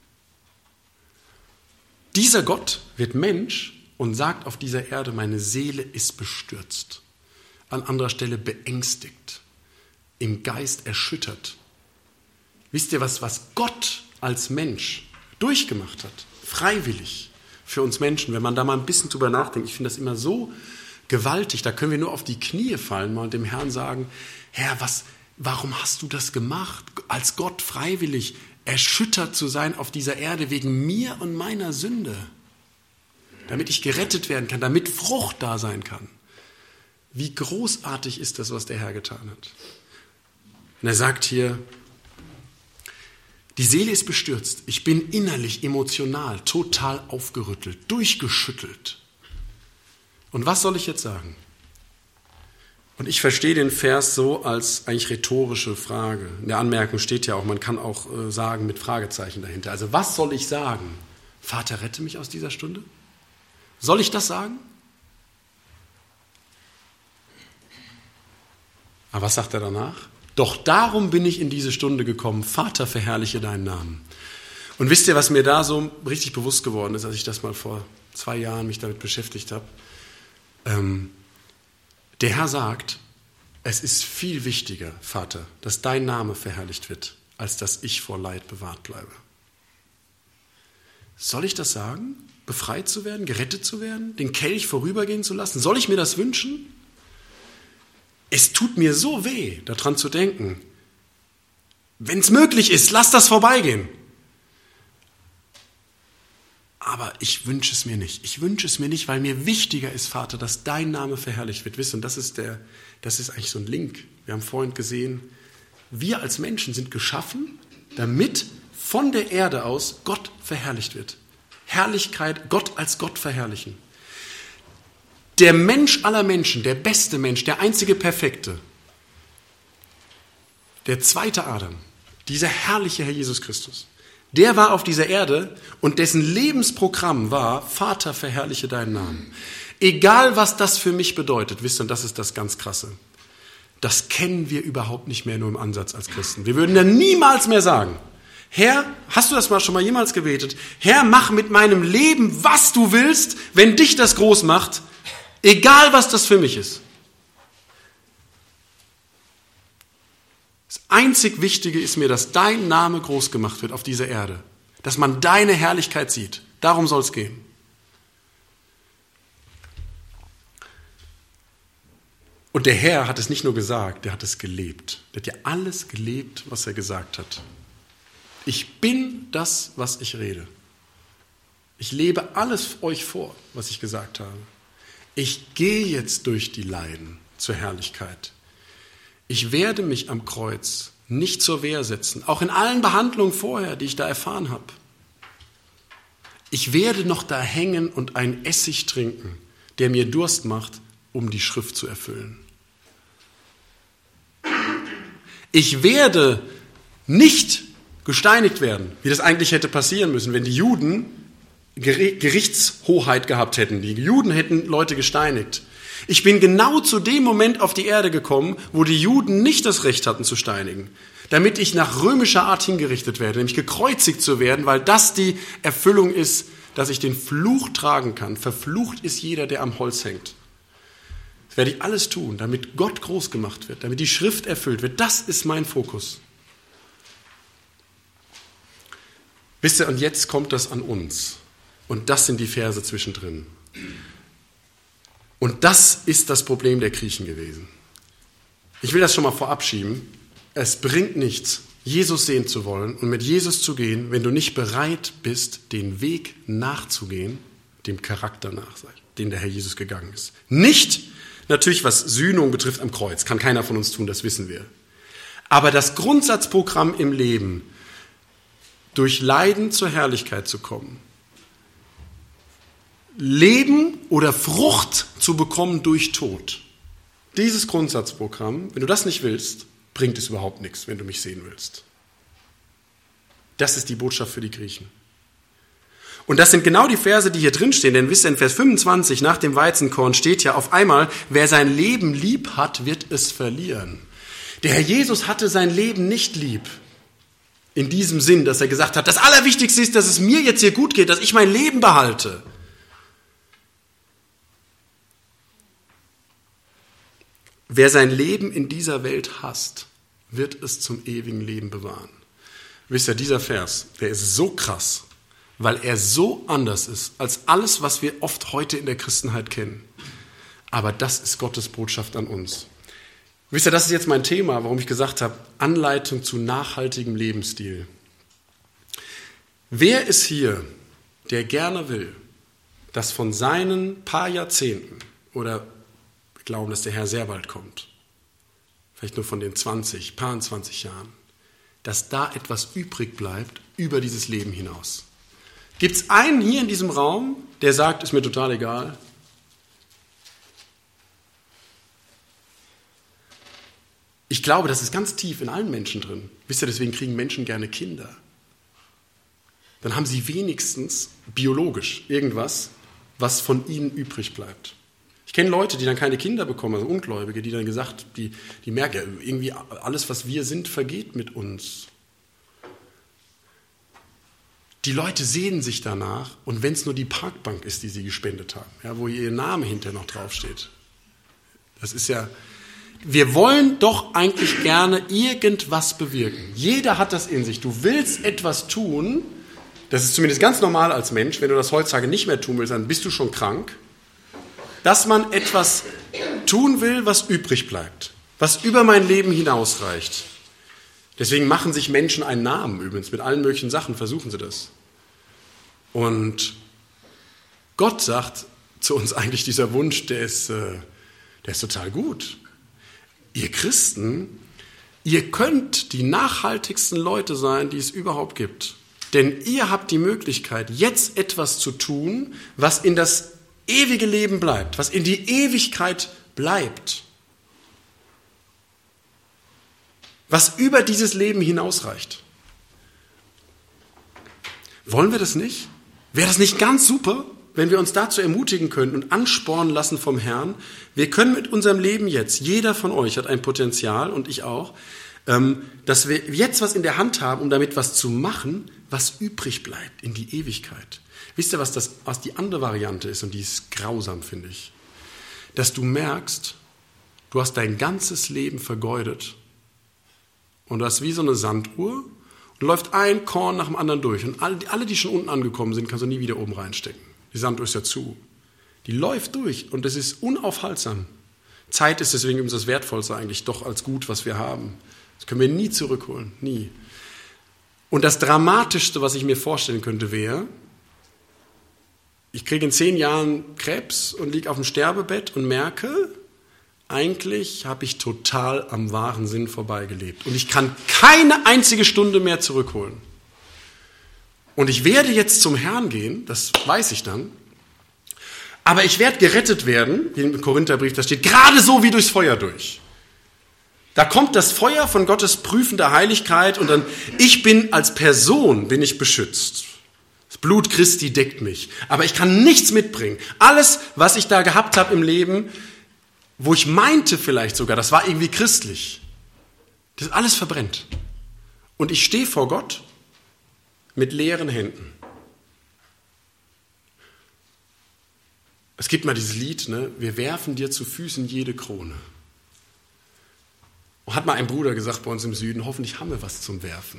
Dieser Gott wird Mensch und sagt auf dieser Erde, meine Seele ist bestürzt. An anderer Stelle beängstigt, im Geist erschüttert. Wisst ihr, was Gott als Mensch durchgemacht hat? Freiwillig. Für uns Menschen, wenn man da mal ein bisschen drüber nachdenkt, ich finde das immer so gewaltig, da können wir nur auf die Knie fallen mal und dem Herrn sagen, Herr, warum hast du das gemacht, als Gott freiwillig erschüttert zu sein auf dieser Erde wegen mir und meiner Sünde, damit ich gerettet werden kann, damit Frucht da sein kann. Wie großartig ist das, was der Herr getan hat. Und er sagt hier, die Seele ist bestürzt. Ich bin innerlich, emotional, total aufgerüttelt, durchgeschüttelt. Und was soll ich jetzt sagen? Und ich verstehe den Vers so als eigentlich rhetorische Frage. In der Anmerkung steht ja auch, man kann auch sagen mit Fragezeichen dahinter. Also was soll ich sagen? Vater, rette mich aus dieser Stunde? Soll ich das sagen? Aber was sagt er danach? Doch darum bin ich in diese Stunde gekommen. Vater, verherrliche deinen Namen. Und wisst ihr, was mir da so richtig bewusst geworden ist, als ich das mal vor 2 Jahren mich damit beschäftigt habe? Der Herr sagt, es ist viel wichtiger, Vater, dass dein Name verherrlicht wird, als dass ich vor Leid bewahrt bleibe. Soll ich das sagen? Befreit zu werden, gerettet zu werden, den Kelch vorübergehen zu lassen? Soll ich mir das wünschen? Es tut mir so weh, daran zu denken. Wenn es möglich ist, lass das vorbeigehen. Aber ich wünsche es mir nicht. Ich wünsche es mir nicht, weil mir wichtiger ist, Vater, dass dein Name verherrlicht wird. Wisst ihr, und das ist eigentlich so ein Link. Wir haben vorhin gesehen, wir als Menschen sind geschaffen, damit von der Erde aus Gott verherrlicht wird. Herrlichkeit, Gott als Gott verherrlichen. Der Mensch aller Menschen, der beste Mensch, der einzige Perfekte, der zweite Adam, dieser herrliche Herr Jesus Christus, der war auf dieser Erde und dessen Lebensprogramm war, Vater, verherrliche deinen Namen. Egal, was das für mich bedeutet, wisst ihr, und das ist das ganz Krasse, das kennen wir überhaupt nicht mehr nur im Ansatz als Christen. Wir würden ja niemals mehr sagen, Herr, hast du das schon mal jemals gebetet? Herr, mach mit meinem Leben, was du willst, wenn dich das groß macht, egal, was das für mich ist. Das einzig Wichtige ist mir, dass dein Name groß gemacht wird auf dieser Erde, dass man deine Herrlichkeit sieht. Darum soll es gehen. Und der Herr hat es nicht nur gesagt, der hat es gelebt. Der hat ja alles gelebt, was er gesagt hat. Ich bin das, was ich rede. Ich lebe alles euch vor, was ich gesagt habe. Ich gehe jetzt durch die Leiden zur Herrlichkeit. Ich werde mich am Kreuz nicht zur Wehr setzen, auch in allen Behandlungen vorher, die ich da erfahren habe. Ich werde noch da hängen und einen Essig trinken, der mir Durst macht, um die Schrift zu erfüllen. Ich werde nicht gesteinigt werden, wie das eigentlich hätte passieren müssen, wenn die Juden Gerichtshoheit gehabt hätten. Die Juden hätten Leute gesteinigt. Ich bin genau zu dem Moment auf die Erde gekommen, wo die Juden nicht das Recht hatten zu steinigen, damit ich nach römischer Art hingerichtet werde, nämlich gekreuzigt zu werden, weil das die Erfüllung ist, dass ich den Fluch tragen kann. Verflucht ist jeder, der am Holz hängt. Das werde ich alles tun, damit Gott groß gemacht wird, damit die Schrift erfüllt wird. Das ist mein Fokus. Wisst ihr, und jetzt kommt das an uns. Und das sind die Verse zwischendrin. Und das ist das Problem der Griechen gewesen. Ich will das schon mal vorab schieben. Es bringt nichts, Jesus sehen zu wollen und mit Jesus zu gehen, wenn du nicht bereit bist, den Weg nachzugehen, dem Charakter nach, den der Herr Jesus gegangen ist. Nicht, natürlich was Sühnung betrifft am Kreuz, kann keiner von uns tun, das wissen wir. Aber das Grundsatzprogramm im Leben, durch Leiden zur Herrlichkeit zu kommen, Leben oder Frucht zu bekommen durch Tod. Dieses Grundsatzprogramm, wenn du das nicht willst, bringt es überhaupt nichts, wenn du mich sehen willst. Das ist die Botschaft für die Griechen. Und das sind genau die Verse, die hier drin stehen, denn wisst ihr, in Vers 25 nach dem Weizenkorn steht ja auf einmal, wer sein Leben lieb hat, wird es verlieren. Der Herr Jesus hatte sein Leben nicht lieb. In diesem Sinn, dass er gesagt hat, das Allerwichtigste ist, dass es mir jetzt hier gut geht, dass ich mein Leben behalte. Wer sein Leben in dieser Welt hasst, wird es zum ewigen Leben bewahren. Wisst ihr, dieser Vers, der ist so krass, weil er so anders ist als alles, was wir oft heute in der Christenheit kennen. Aber das ist Gottes Botschaft an uns. Wisst ihr, das ist jetzt mein Thema, warum ich gesagt habe, Anleitung zu nachhaltigem Lebensstil. Wer ist hier, der gerne will, dass von seinen paar Jahrzehnten oder wir glauben, dass der Herr sehr bald kommt, vielleicht nur von den 20 Jahren, dass da etwas übrig bleibt über dieses Leben hinaus? Gibt es einen hier in diesem Raum, der sagt, ist mir total egal? Ich glaube, das ist ganz tief in allen Menschen drin. Wisst ihr, deswegen kriegen Menschen gerne Kinder. Dann haben sie wenigstens biologisch irgendwas, was von ihnen übrig bleibt. Ich kenne Leute, die dann keine Kinder bekommen, also Ungläubige, die dann gesagt, die merken, ja, irgendwie alles, was wir sind, vergeht mit uns. Die Leute sehnen sich danach, und wenn es nur die Parkbank ist, die sie gespendet haben, ja, wo ihr Name hinterher noch draufsteht. Das ist ja, wir wollen doch eigentlich gerne irgendwas bewirken. Jeder hat das in sich. Du willst etwas tun, das ist zumindest ganz normal als Mensch, wenn du das heutzutage nicht mehr tun willst, dann bist du schon krank, dass man etwas tun will, was übrig bleibt, was über mein Leben hinausreicht. Deswegen machen sich Menschen einen Namen übrigens, mit allen möglichen Sachen versuchen sie das. Und Gott sagt zu uns eigentlich, dieser Wunsch, der ist total gut. Ihr Christen, ihr könnt die nachhaltigsten Leute sein, die es überhaupt gibt. Denn ihr habt die Möglichkeit, jetzt etwas zu tun, was in das ewige Leben bleibt, was in die Ewigkeit bleibt. Was über dieses Leben hinausreicht. Wollen wir das nicht? Wäre das nicht ganz super? wenn wir uns dazu ermutigen können und anspornen lassen vom Herrn, wir können mit unserem Leben jetzt, jeder von euch hat ein Potenzial und ich auch, dass wir jetzt was in der Hand haben, um damit was zu machen, was übrig bleibt in die Ewigkeit. Wisst ihr, was die andere Variante ist? Und die ist grausam, finde ich. Dass du merkst, du hast dein ganzes Leben vergeudet und du hast wie so eine Sanduhr und läuft ein Korn nach dem anderen durch. Und alle, die schon unten angekommen sind, kannst du nie wieder oben reinstecken. Die Sanduhr ist ja zu. Die läuft durch und das ist unaufhaltsam. Zeit ist deswegen übrigens das Wertvollste eigentlich doch als Gut, was wir haben. Das können wir nie zurückholen, nie. Und das Dramatischste, was ich mir vorstellen könnte, wäre, ich kriege in 10 Jahren Krebs und liege auf dem Sterbebett und merke, eigentlich habe ich total am wahren Sinn vorbeigelebt. Und ich kann keine einzige Stunde mehr zurückholen. Und ich werde jetzt zum Herrn gehen, das weiß ich dann, aber ich werde gerettet werden, wie im Korintherbrief da steht, gerade so wie durchs Feuer durch. Da kommt das Feuer von Gottes prüfender Heiligkeit und dann, ich bin als Person, bin ich beschützt. Das Blut Christi deckt mich, aber ich kann nichts mitbringen. Alles, was ich da gehabt habe im Leben, wo ich meinte vielleicht sogar, das war irgendwie christlich, das alles verbrennt. Und ich stehe vor Gott mit leeren Händen. Es gibt mal dieses Lied, ne? Wir werfen dir zu Füßen jede Krone. Und hat mal ein Bruder gesagt bei uns im Süden, hoffentlich haben wir was zum Werfen.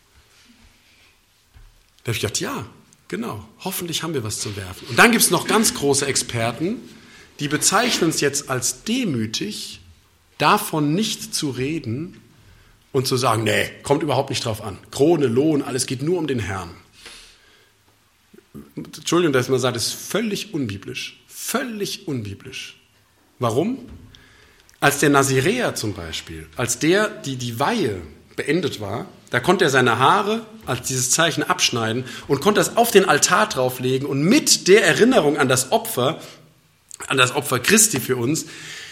Da habe ich gedacht, ja, genau, hoffentlich haben wir was zum Werfen. Und dann gibt es noch ganz große Experten, die bezeichnen es jetzt als demütig, davon nicht zu reden und zu sagen, nee, kommt überhaupt nicht drauf an. Krone, Lohn, alles geht nur um den Herrn. Entschuldigung, dass man sagt, das ist völlig unbiblisch. Völlig unbiblisch. Warum? Als der Naziräer zum Beispiel, als die Weihe beendet war, da konnte er seine Haare als dieses Zeichen abschneiden und konnte das auf den Altar drauflegen und mit der Erinnerung an das Opfer Christi für uns,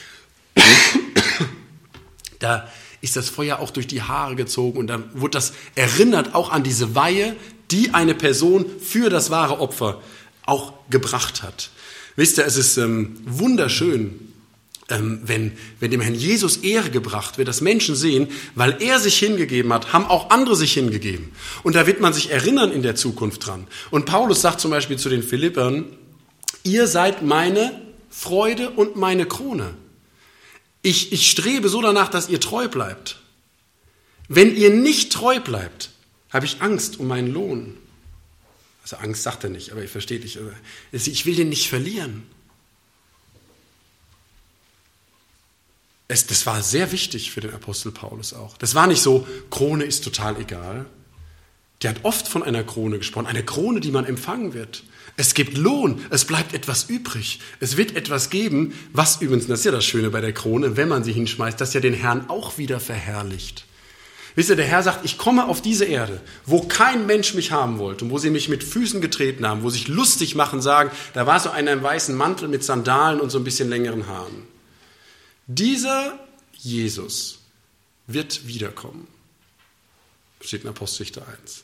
da ist das Feuer auch durch die Haare gezogen und dann wurde das erinnert auch an diese Weihe, die eine Person für das wahre Opfer auch gebracht hat. Wisst ihr, es ist wunderschön, wenn dem Herrn Jesus Ehre gebracht wird, dass Menschen sehen, weil er sich hingegeben hat, haben auch andere sich hingegeben. Und da wird man sich erinnern in der Zukunft dran. Und Paulus sagt zum Beispiel zu den Philippern, ihr seid meine Freude und meine Krone. Ich strebe so danach, dass ihr treu bleibt. Wenn ihr nicht treu bleibt, habe ich Angst um meinen Lohn. Also Angst sagt er nicht, aber ihr versteht nicht. Ich will den nicht verlieren. Das war sehr wichtig für den Apostel Paulus auch. Das war nicht so, Krone ist total egal. Der hat oft von einer Krone gesprochen, eine Krone, die man empfangen wird. Es gibt Lohn, es bleibt etwas übrig. Es wird etwas geben, was übrigens, das ist ja das Schöne bei der Krone, wenn man sie hinschmeißt, das ja den Herrn auch wieder verherrlicht. Wisst ihr, der Herr sagt, ich komme auf diese Erde, wo kein Mensch mich haben wollte und wo sie mich mit Füßen getreten haben, wo sich lustig machen, sagen, da war so einer im weißen Mantel mit Sandalen und so ein bisschen längeren Haaren. Dieser Jesus wird wiederkommen. Steht in Apostelgeschichte 1.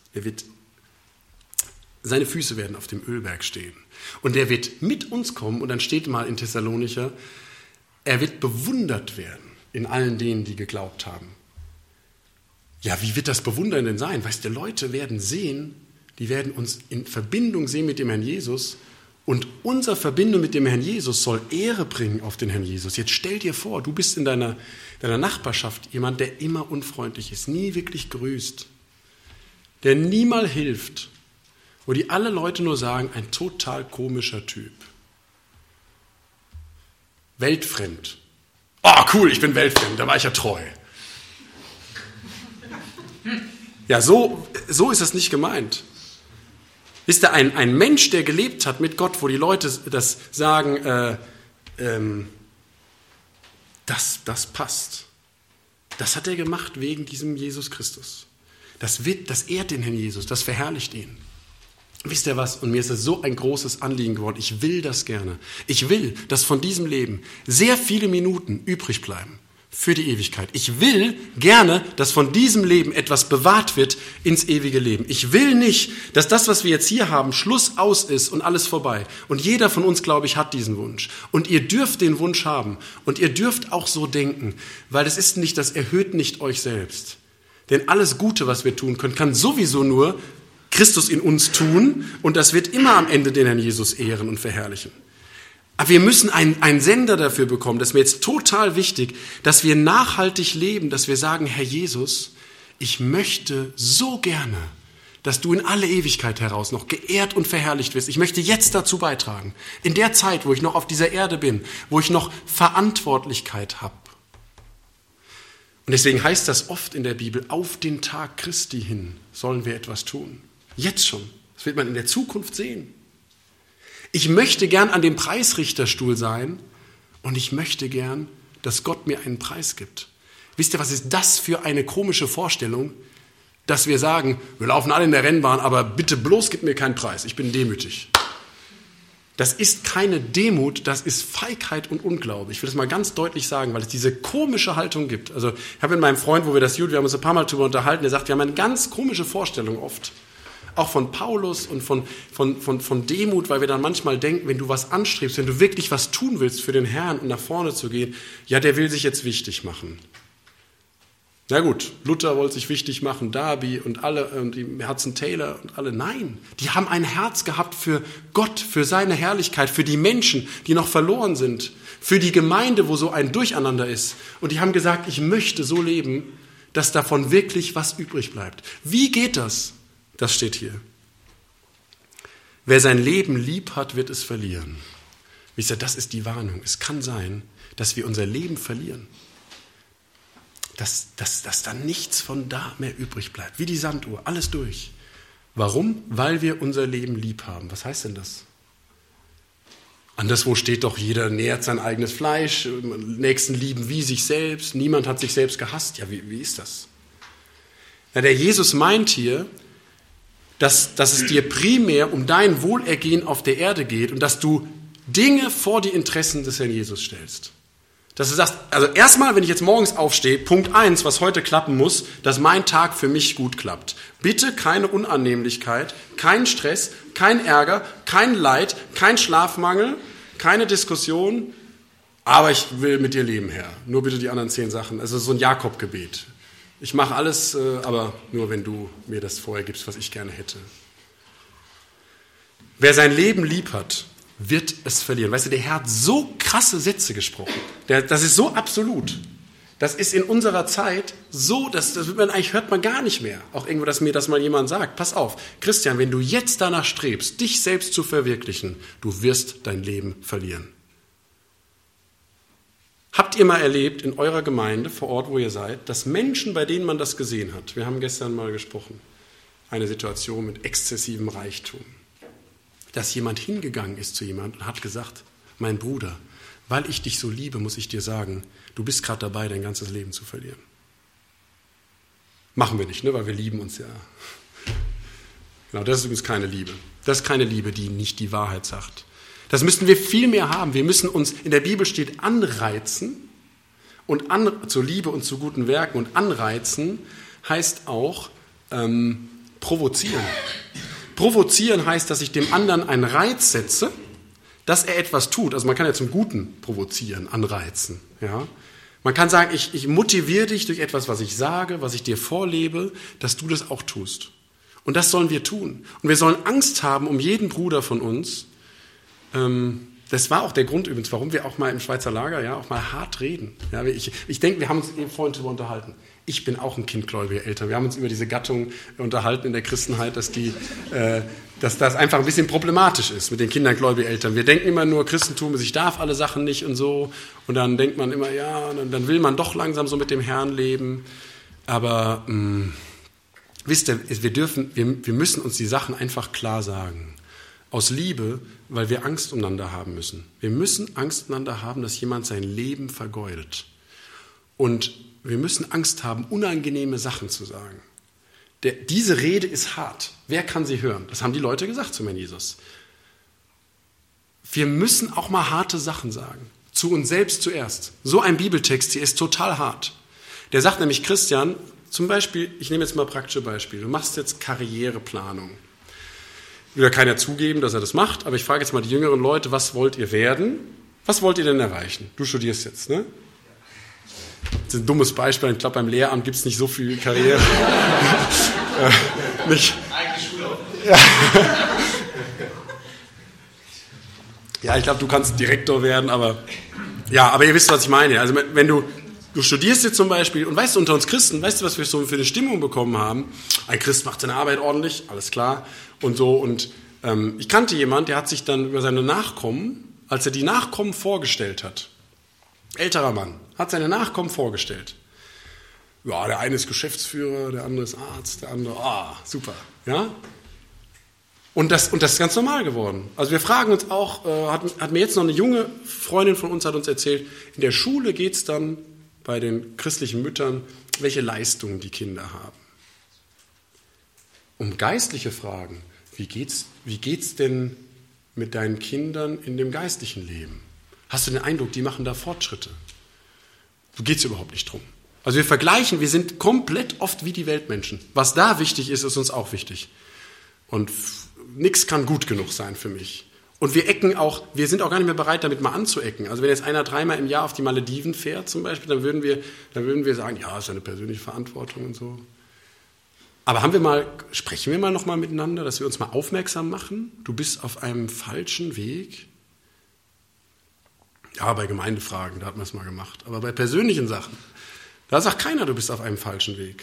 Seine Füße werden auf dem Ölberg stehen. Und er wird mit uns kommen, und dann steht mal in Thessalonicher, er wird bewundert werden in allen denen, die geglaubt haben. Ja, wie wird das Bewundern denn sein? Weißt du, Leute werden sehen, die werden uns in Verbindung sehen mit dem Herrn Jesus. Und unsere Verbindung mit dem Herrn Jesus soll Ehre bringen auf den Herrn Jesus. Jetzt stell dir vor, du bist in deiner Nachbarschaft jemand, der immer unfreundlich ist, nie wirklich grüßt, der nie mal hilft, wo die alle Leute nur sagen, ein total komischer Typ. Weltfremd. Oh, cool, ich bin weltfremd, da war ich ja treu. Ja, so ist es nicht gemeint. Wisst ihr, ein Mensch, der gelebt hat mit Gott, wo die Leute das sagen, das passt. Das hat er gemacht wegen diesem Jesus Christus. Das ehrt den Herrn Jesus, das verherrlicht ihn. Wisst ihr was? Und mir ist das so ein großes Anliegen geworden. Ich will das gerne. Ich will, dass von diesem Leben sehr viele Minuten übrig bleiben für die Ewigkeit. Ich will gerne, dass von diesem Leben etwas bewahrt wird ins ewige Leben. Ich will nicht, dass das, was wir jetzt hier haben, Schluss aus ist und alles vorbei. Und jeder von uns, glaube ich, hat diesen Wunsch. Und ihr dürft den Wunsch haben. Und ihr dürft auch so denken, weil das erhöht nicht euch selbst. Denn alles Gute, was wir tun können, kann sowieso nur Christus in uns tun. Und das wird immer am Ende den Herrn Jesus ehren und verherrlichen. Aber wir müssen einen Sender dafür bekommen, das ist mir jetzt total wichtig, dass wir nachhaltig leben, dass wir sagen, Herr Jesus, ich möchte so gerne, dass du in alle Ewigkeit heraus noch geehrt und verherrlicht wirst. Ich möchte jetzt dazu beitragen, in der Zeit, wo ich noch auf dieser Erde bin, wo ich noch Verantwortlichkeit habe. Und deswegen heißt das oft in der Bibel, auf den Tag Christi hin sollen wir etwas tun. Jetzt schon. Das wird man in der Zukunft sehen. Ich möchte gern an dem Preisrichterstuhl sein und ich möchte gern, dass Gott mir einen Preis gibt. Wisst ihr, was ist das für eine komische Vorstellung, dass wir sagen, wir laufen alle in der Rennbahn, aber bitte bloß gib mir keinen Preis, ich bin demütig. Das ist keine Demut, das ist Feigheit und Unglaube. Ich will das mal ganz deutlich sagen, weil es diese komische Haltung gibt. Also ich habe mit meinem Freund, wir haben uns ein paar Mal darüber unterhalten, der sagt, wir haben eine ganz komische Vorstellung oft. Auch von Paulus und von Demut, weil wir dann manchmal denken, wenn du was anstrebst, wenn du wirklich was tun willst für den Herrn und nach vorne zu gehen, ja, der will sich jetzt wichtig machen. Na gut, Luther wollte sich wichtig machen, Darby und alle, und die Hudson Taylor und alle. Nein, die haben ein Herz gehabt für Gott, für seine Herrlichkeit, für die Menschen, die noch verloren sind, für die Gemeinde, wo so ein Durcheinander ist. Und die haben gesagt, ich möchte so leben, dass davon wirklich was übrig bleibt. Wie geht das? Das steht hier. Wer sein Leben lieb hat, wird es verlieren. Wisst ihr, das ist die Warnung. Es kann sein, dass wir unser Leben verlieren. Dass dann nichts von da mehr übrig bleibt. Wie die Sanduhr, alles durch. Warum? Weil wir unser Leben lieb haben. Was heißt denn das? Anderswo steht doch, jeder nährt sein eigenes Fleisch, Nächsten lieben wie sich selbst, niemand hat sich selbst gehasst. Ja, wie ist das? Ja, der Jesus meint hier, dass es dir primär um dein Wohlergehen auf der Erde geht und dass du Dinge vor die Interessen des Herrn Jesus stellst. Dass du sagst, also erstmal, wenn ich jetzt morgens aufstehe, Punkt 1, was heute klappen muss, dass mein Tag für mich gut klappt. Bitte keine Unannehmlichkeit, kein Stress, kein Ärger, kein Leid, kein Schlafmangel, keine Diskussion, aber ich will mit dir leben, Herr. Nur bitte die anderen 10 Sachen. Also so ein Jakob-Gebet. Ich mache alles, aber nur, wenn du mir das vorher gibst, was ich gerne hätte. Wer sein Leben lieb hat, wird es verlieren. Weißt du, der Herr hat so krasse Sätze gesprochen. Das ist so absolut. Das ist in unserer Zeit so, das hört man gar nicht mehr. Auch irgendwo, dass mir das mal jemand sagt. Pass auf, Christian, wenn du jetzt danach strebst, dich selbst zu verwirklichen, du wirst dein Leben verlieren. Habt ihr mal erlebt in eurer Gemeinde, vor Ort, wo ihr seid, dass Menschen, bei denen man das gesehen hat, wir haben gestern mal gesprochen, eine Situation mit exzessivem Reichtum, dass jemand hingegangen ist zu jemandem und hat gesagt, mein Bruder, weil ich dich so liebe, muss ich dir sagen, du bist gerade dabei, dein ganzes Leben zu verlieren. Machen wir nicht, ne? Weil wir lieben uns ja. Genau, das ist übrigens keine Liebe. Das ist keine Liebe, die nicht die Wahrheit sagt. Das müssten wir viel mehr haben. Wir müssen uns, in der Bibel steht, anreizen und zur Liebe und zu guten Werken. Und anreizen heißt auch provozieren. Provozieren heißt, dass ich dem anderen einen Reiz setze, dass er etwas tut. Also man kann ja zum Guten provozieren, anreizen. Ja? Man kann sagen, ich motiviere dich durch etwas, was ich sage, was ich dir vorlebe, dass du das auch tust. Und das sollen wir tun. Und wir sollen Angst haben um jeden Bruder von uns. Das war auch der Grund übrigens, warum wir auch mal im Schweizer Lager ja auch mal hart reden. Ja, ich denke, wir haben uns eben vorhin darüber unterhalten. Ich bin auch ein Kind gläubiger Eltern. Wir haben uns über diese Gattung unterhalten in der Christenheit, dass das einfach ein bisschen problematisch ist mit den Kindern gläubiger Eltern. Wir denken immer nur, Christentum ist, ich darf alle Sachen nicht und so. Und dann denkt man immer, ja, dann will man doch langsam so mit dem Herrn leben. Aber wisst ihr, wir müssen uns die Sachen einfach klar sagen. Aus Liebe, weil wir Angst umeinander haben müssen. Wir müssen Angst umeinander haben, dass jemand sein Leben vergeudet. Und wir müssen Angst haben, unangenehme Sachen zu sagen. Diese Rede ist hart. Wer kann sie hören? Das haben die Leute gesagt zu Herrn Jesus. Wir müssen auch mal harte Sachen sagen. zu uns selbst zuerst. So ein Bibeltext hier ist total hart. Der sagt nämlich, Christian, zum Beispiel, ich nehme jetzt mal praktische Beispiele, du machst jetzt Karriereplanung. Will ja keiner zugeben, dass er das macht, aber ich frage jetzt mal die jüngeren Leute, was wollt ihr werden? Was wollt ihr denn erreichen? Du studierst jetzt, ne? Das ist ein dummes Beispiel, ich glaube, beim Lehramt gibt es nicht so viel Karriere. Nicht. Ja, ich glaube, du kannst Direktor werden, aber ihr wisst, was ich meine. Also wenn du studierst jetzt zum Beispiel, und weißt du, unter uns Christen, weißt du, was wir so für eine Stimmung bekommen haben? Ein Christ macht seine Arbeit ordentlich, alles klar, und so. Und ich kannte jemanden, der hat sich dann über seine Nachkommen, als er die Nachkommen vorgestellt hat, älterer Mann, hat seine Nachkommen vorgestellt. Ja, der eine ist Geschäftsführer, der andere ist Arzt, der andere, super, ja. Und das ist ganz normal geworden. Also wir fragen uns auch, hat mir jetzt noch eine junge Freundin von uns hat uns erzählt, in der Schule geht es dann bei den christlichen Müttern, welche Leistungen die Kinder haben. Um geistliche Fragen, wie geht's denn mit deinen Kindern in dem geistlichen Leben? Hast du den Eindruck, die machen da Fortschritte? So geht es überhaupt nicht drum. Also wir vergleichen, wir sind komplett oft wie die Weltmenschen. Was da wichtig ist, ist uns auch wichtig. Und nichts kann gut genug sein für mich. Und wir sind auch gar nicht mehr bereit, damit mal anzuecken. Also wenn jetzt einer 3-mal im Jahr auf die Malediven fährt zum Beispiel, dann würden wir sagen, ja, ist eine persönliche Verantwortung und so. Aber sprechen wir mal noch mal miteinander, dass wir uns mal aufmerksam machen? Du bist auf einem falschen Weg. Ja, bei Gemeindefragen, da hat man es mal gemacht. Aber bei persönlichen Sachen, da sagt keiner, du bist auf einem falschen Weg.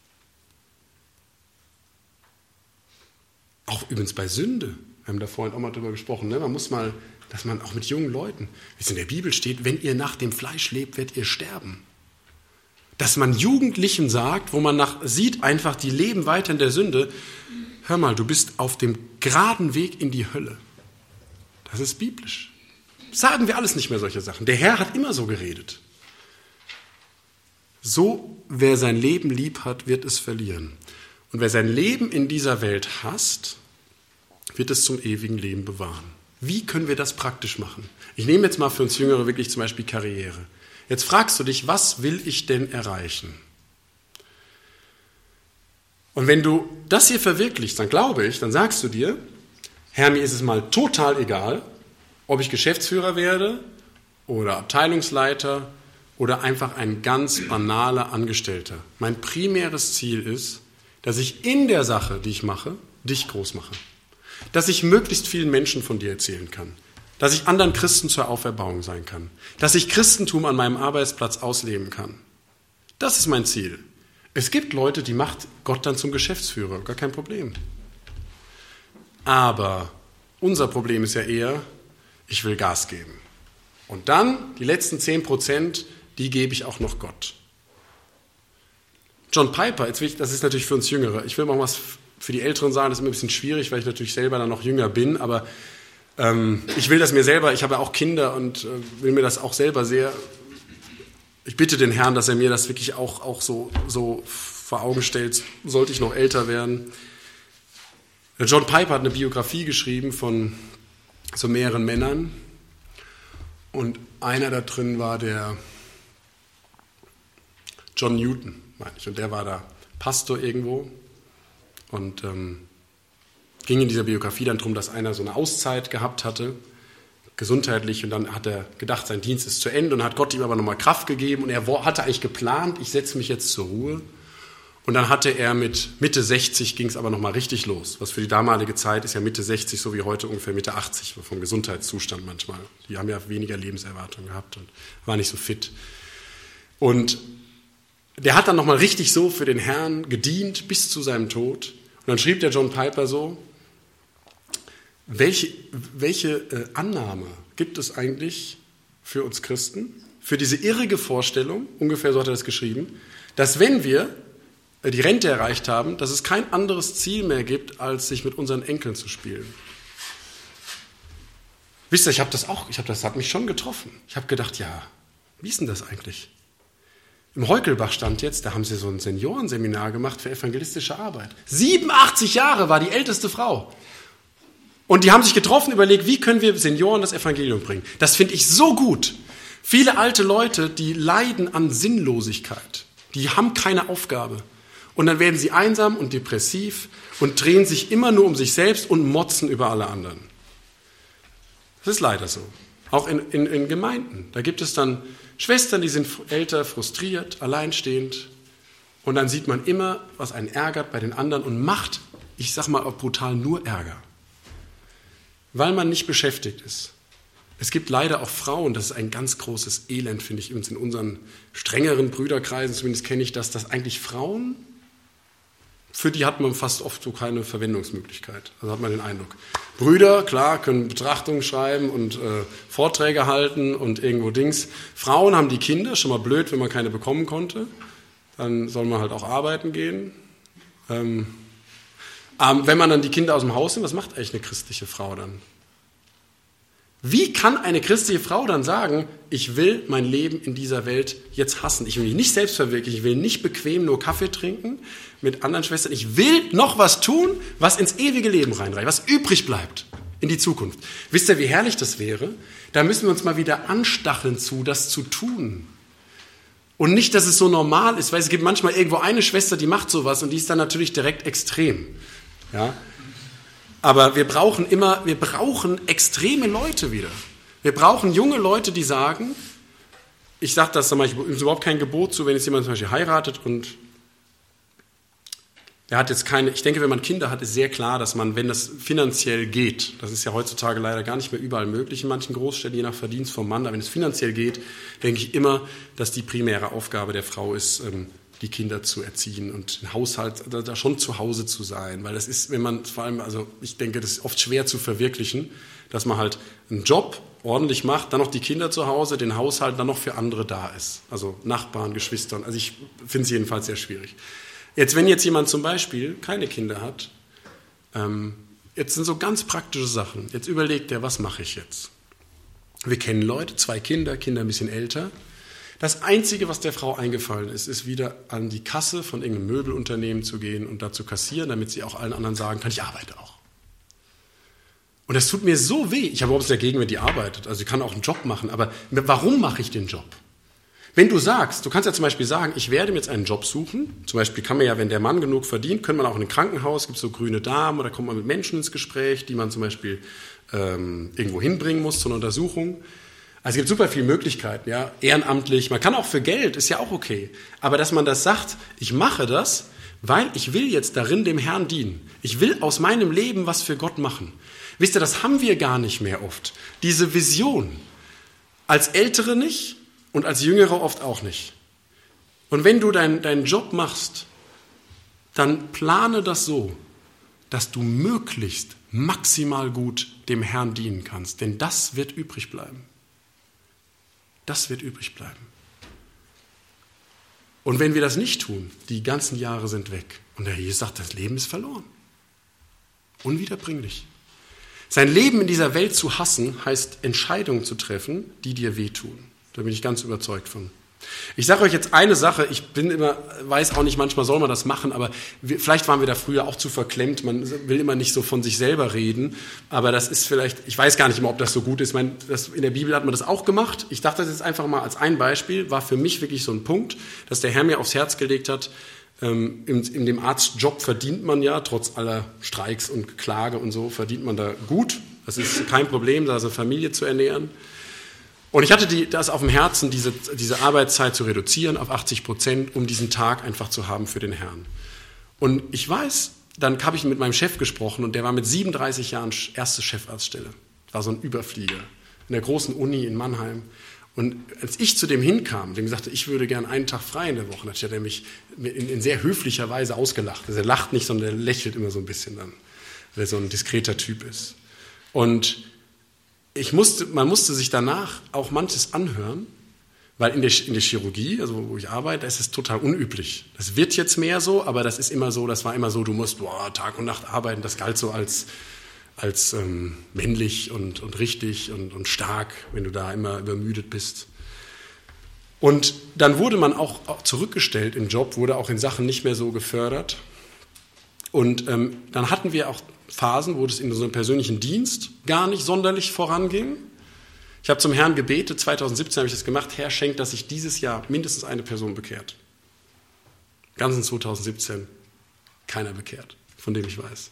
Auch übrigens bei Sünde. Wir haben da vorhin auch mal drüber gesprochen. Ne? Man muss mal, dass man auch mit jungen Leuten, wie es in der Bibel steht, wenn ihr nach dem Fleisch lebt, werdet ihr sterben. Dass man Jugendlichen sagt, wo man sieht einfach, die leben weiter in der Sünde, hör mal, du bist auf dem geraden Weg in die Hölle. Das ist biblisch. Sagen wir alles nicht mehr solche Sachen. Der Herr hat immer so geredet. So, wer sein Leben lieb hat, wird es verlieren. Und wer sein Leben in dieser Welt hasst, wird es zum ewigen Leben bewahren. Wie können wir das praktisch machen? Ich nehme jetzt mal für uns Jüngere wirklich zum Beispiel Karriere. Jetzt fragst du dich, was will ich denn erreichen? Und wenn du das hier verwirklichst, dann sagst du dir, Herr, mir ist es mal total egal, ob ich Geschäftsführer werde oder Abteilungsleiter oder einfach ein ganz banaler Angestellter. Mein primäres Ziel ist, dass ich in der Sache, die ich mache, dich groß mache. Dass ich möglichst vielen Menschen von dir erzählen kann. Dass ich anderen Christen zur Auferbauung sein kann. Dass ich Christentum an meinem Arbeitsplatz ausleben kann. Das ist mein Ziel. Es gibt Leute, die macht Gott dann zum Geschäftsführer. Gar kein Problem. Aber unser Problem ist ja eher, ich will Gas geben. Und dann, die letzten 10%, die gebe ich auch noch Gott. John Piper, das ist natürlich für uns Jüngere. Ich will mal was für die Älteren sagen, das ist immer ein bisschen schwierig, weil ich natürlich selber dann noch jünger bin, aber ich will das mir selber, ich habe ja auch Kinder und will mir das auch selber sehr, ich bitte den Herrn, dass er mir das wirklich auch so vor Augen stellt, sollte ich noch älter werden. John Piper hat eine Biografie geschrieben von so mehreren Männern und einer da drin war der John Newton, meine ich, und der war da Pastor irgendwo und ging in dieser Biografie dann darum, dass einer so eine Auszeit gehabt hatte, gesundheitlich, und dann hat er gedacht, sein Dienst ist zu Ende und hat Gott ihm aber nochmal Kraft gegeben und er hatte eigentlich geplant, ich setze mich jetzt zur Ruhe. Und dann hatte er mit Mitte 60 ging es aber nochmal richtig los, was für die damalige Zeit ist ja Mitte 60, so wie heute ungefähr Mitte 80, vom Gesundheitszustand manchmal. Die haben ja weniger Lebenserwartung gehabt und waren nicht so fit. Und der hat dann nochmal richtig so für den Herrn gedient bis zu seinem Tod. Und dann schrieb der John Piper so, welche Annahme gibt es eigentlich für uns Christen, für diese irrige Vorstellung, ungefähr so hat er das geschrieben, dass wenn wir die Rente erreicht haben, dass es kein anderes Ziel mehr gibt, als sich mit unseren Enkeln zu spielen. Wisst ihr, das hat mich schon getroffen. Ich habe gedacht, ja, wie ist denn das eigentlich? Im Heukelbach stand jetzt, da haben sie so ein Seniorenseminar gemacht für evangelistische Arbeit. 87 Jahre war die älteste Frau. Und die haben sich getroffen, überlegt, wie können wir Senioren das Evangelium bringen. Das finde ich so gut. Viele alte Leute, die leiden an Sinnlosigkeit. Die haben keine Aufgabe. Und dann werden sie einsam und depressiv und drehen sich immer nur um sich selbst und motzen über alle anderen. Das ist leider so. Auch in Gemeinden. Da gibt es dann Schwestern, die sind älter, frustriert, alleinstehend. Und dann sieht man immer, was einen ärgert bei den anderen und macht, ich sag mal auch brutal, nur Ärger. Weil man nicht beschäftigt ist. Es gibt leider auch Frauen, das ist ein ganz großes Elend, finde ich, in unseren strengeren Brüderkreisen, zumindest kenne ich das, dass eigentlich Frauen, für die hat man fast oft so keine Verwendungsmöglichkeit. Also hat man den Eindruck. Brüder, klar, können Betrachtungen schreiben und Vorträge halten und irgendwo Dings. Frauen haben die Kinder, schon mal blöd, wenn man keine bekommen konnte. Dann soll man halt auch arbeiten gehen. Wenn man dann die Kinder aus dem Haus nimmt, was macht eigentlich eine christliche Frau dann? Wie kann eine christliche Frau dann sagen, ich will mein Leben in dieser Welt jetzt hassen? Ich will mich nicht selbst verwirklichen, ich will nicht bequem nur Kaffee trinken mit anderen Schwestern. Ich will noch was tun, was ins ewige Leben reinreicht, was übrig bleibt in die Zukunft. Wisst ihr, wie herrlich das wäre? Da müssen wir uns mal wieder anstacheln zu, das zu tun. Und nicht, dass es so normal ist, weil es gibt manchmal irgendwo eine Schwester, die macht sowas und die ist dann natürlich direkt extrem. Ja? Aber wir brauchen extreme Leute wieder. Wir brauchen junge Leute, die sagen, ich sage das, ist überhaupt kein Gebot zu, wenn jetzt jemand zum Beispiel heiratet und er hat jetzt keine, ich denke, wenn man Kinder hat, ist sehr klar, dass man, wenn das finanziell geht, das ist ja heutzutage leider gar nicht mehr überall möglich in manchen Großstädten, je nach Verdienst vom Mann, aber wenn es finanziell geht, denke ich immer, dass die primäre Aufgabe der Frau ist, die Kinder zu erziehen und den Haushalt, da schon zu Hause zu sein. Weil das ist, wenn man vor allem, also ich denke, das ist oft schwer zu verwirklichen, dass man halt einen Job ordentlich macht, dann noch die Kinder zu Hause, den Haushalt, dann noch für andere da ist. Also Nachbarn, Geschwistern. Also ich finde es jedenfalls sehr schwierig. Wenn jetzt jemand zum Beispiel keine Kinder hat, jetzt sind so ganz praktische Sachen. Jetzt überlegt er, was mache ich jetzt? Wir kennen Leute, 2 Kinder ein bisschen älter. Das Einzige, was der Frau eingefallen ist, ist wieder an die Kasse von irgendeinem Möbelunternehmen zu gehen und da zu kassieren, damit sie auch allen anderen sagen kann, ich arbeite auch. Und das tut mir so weh. Ich habe überhaupt nichts dagegen, wenn die arbeitet. Also sie kann auch einen Job machen, aber warum mache ich den Job? Wenn du sagst, du kannst ja zum Beispiel sagen, ich werde mir jetzt einen Job suchen, zum Beispiel kann man ja, wenn der Mann genug verdient, kann man auch in ein Krankenhaus, gibt es so grüne Damen oder kommt man mit Menschen ins Gespräch, die man zum Beispiel irgendwo hinbringen muss zu einer Untersuchung. Also es gibt super viele Möglichkeiten, ja, ehrenamtlich, man kann auch für Geld, ist ja auch okay. Aber dass man das sagt, ich mache das, weil ich will jetzt darin dem Herrn dienen. Ich will aus meinem Leben was für Gott machen. Wisst ihr, das haben wir gar nicht mehr oft. Diese Vision. Als Ältere nicht und als Jüngere oft auch nicht. Und wenn du deinen Job machst, dann plane das so, dass du möglichst maximal gut dem Herrn dienen kannst. Denn das wird übrig bleiben. Das wird übrig bleiben. Und wenn wir das nicht tun, die ganzen Jahre sind weg. Und der Jesus sagt, das Leben ist verloren. Unwiederbringlich. Sein Leben in dieser Welt zu hassen, heißt Entscheidungen zu treffen, die dir wehtun. Da bin ich ganz überzeugt von. Ich sage euch jetzt eine Sache, weiß auch nicht, manchmal soll man das machen, aber vielleicht waren wir da früher auch zu verklemmt, man will immer nicht so von sich selber reden, aber das ist vielleicht, ich weiß gar nicht immer, ob das so gut ist, in der Bibel hat man das auch gemacht, ich dachte das jetzt einfach mal als ein Beispiel, war für mich wirklich so ein Punkt, dass der Herr mir aufs Herz gelegt hat, in dem Arztjob verdient man ja, trotz aller Streiks und Klage und so, verdient man da gut, das ist kein Problem, da eine Familie zu ernähren. Und ich hatte das auf dem Herzen, diese Arbeitszeit zu reduzieren auf 80%, um diesen Tag einfach zu haben für den Herrn. Und ich weiß, dann habe ich mit meinem Chef gesprochen und der war mit 37 Jahren erste Chefarztstelle. War so ein Überflieger in der großen Uni in Mannheim. Und als ich zu dem hinkam, dem sagte, ich würde gern einen Tag frei in der Woche, dann hat er mich in sehr höflicher Weise ausgelacht. Also er lacht nicht, sondern er lächelt immer so ein bisschen dann, weil er so ein diskreter Typ ist. Und man musste sich danach auch manches anhören, weil in der Chirurgie, also wo ich arbeite, ist es total unüblich. Das wird jetzt mehr so, aber das war immer so, du musst Tag und Nacht arbeiten, das galt so als männlich und richtig und stark, wenn du da immer übermüdet bist. Und dann wurde man auch zurückgestellt im Job, wurde auch in Sachen nicht mehr so gefördert. Und dann hatten wir auch Phasen, wo es in so einem persönlichen Dienst gar nicht sonderlich voranging. Ich habe zum Herrn gebetet, 2017 habe ich das gemacht, Herr, schenkt, dass sich dieses Jahr mindestens eine Person bekehrt. Ganzen 2017 keiner bekehrt, von dem ich weiß.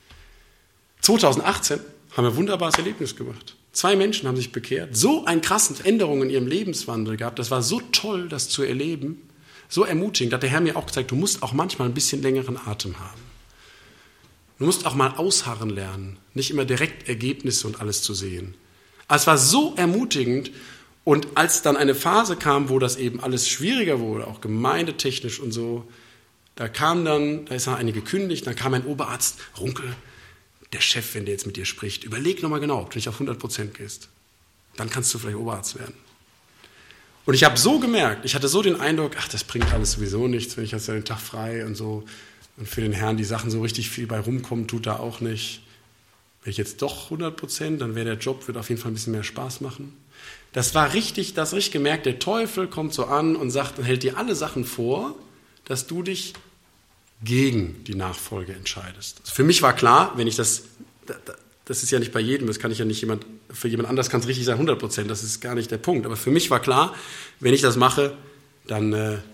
2018 haben wir ein wunderbares Erlebnis gemacht. 2 Menschen haben sich bekehrt, so eine krasse Änderung in ihrem Lebenswandel gehabt. Das war so toll, das zu erleben, so ermutigend. Da hat der Herr mir auch gesagt, du musst auch manchmal ein bisschen längeren Atem haben. Du musst auch mal ausharren lernen, nicht immer direkt Ergebnisse und alles zu sehen. Aber es war so ermutigend und als dann eine Phase kam, wo das eben alles schwieriger wurde, auch gemeindetechnisch und so, da ist dann eine gekündigt, dann kam ein Oberarzt, Runkel, der Chef, wenn der jetzt mit dir spricht, überleg nochmal genau, ob du nicht auf 100% gehst. Dann kannst du vielleicht Oberarzt werden. Und ich habe so gemerkt, ich hatte so den Eindruck, ach, das bringt alles sowieso nichts, wenn ich jetzt den Tag frei und so. Und für den Herrn die Sachen so richtig viel bei rumkommen, tut da auch nicht. Wenn ich jetzt doch 100%, dann wäre der Job, wird auf jeden Fall ein bisschen mehr Spaß machen. Das war richtig, das richtig gemerkt, der Teufel kommt so an und sagt und hält dir alle Sachen vor, dass du dich gegen die Nachfolge entscheidest. Also für mich war klar, wenn ich das ist ja nicht bei jedem, das kann ich ja nicht für jemand anders kann es richtig sein, 100%, das ist gar nicht der Punkt. Aber für mich war klar, wenn ich das mache, dann dann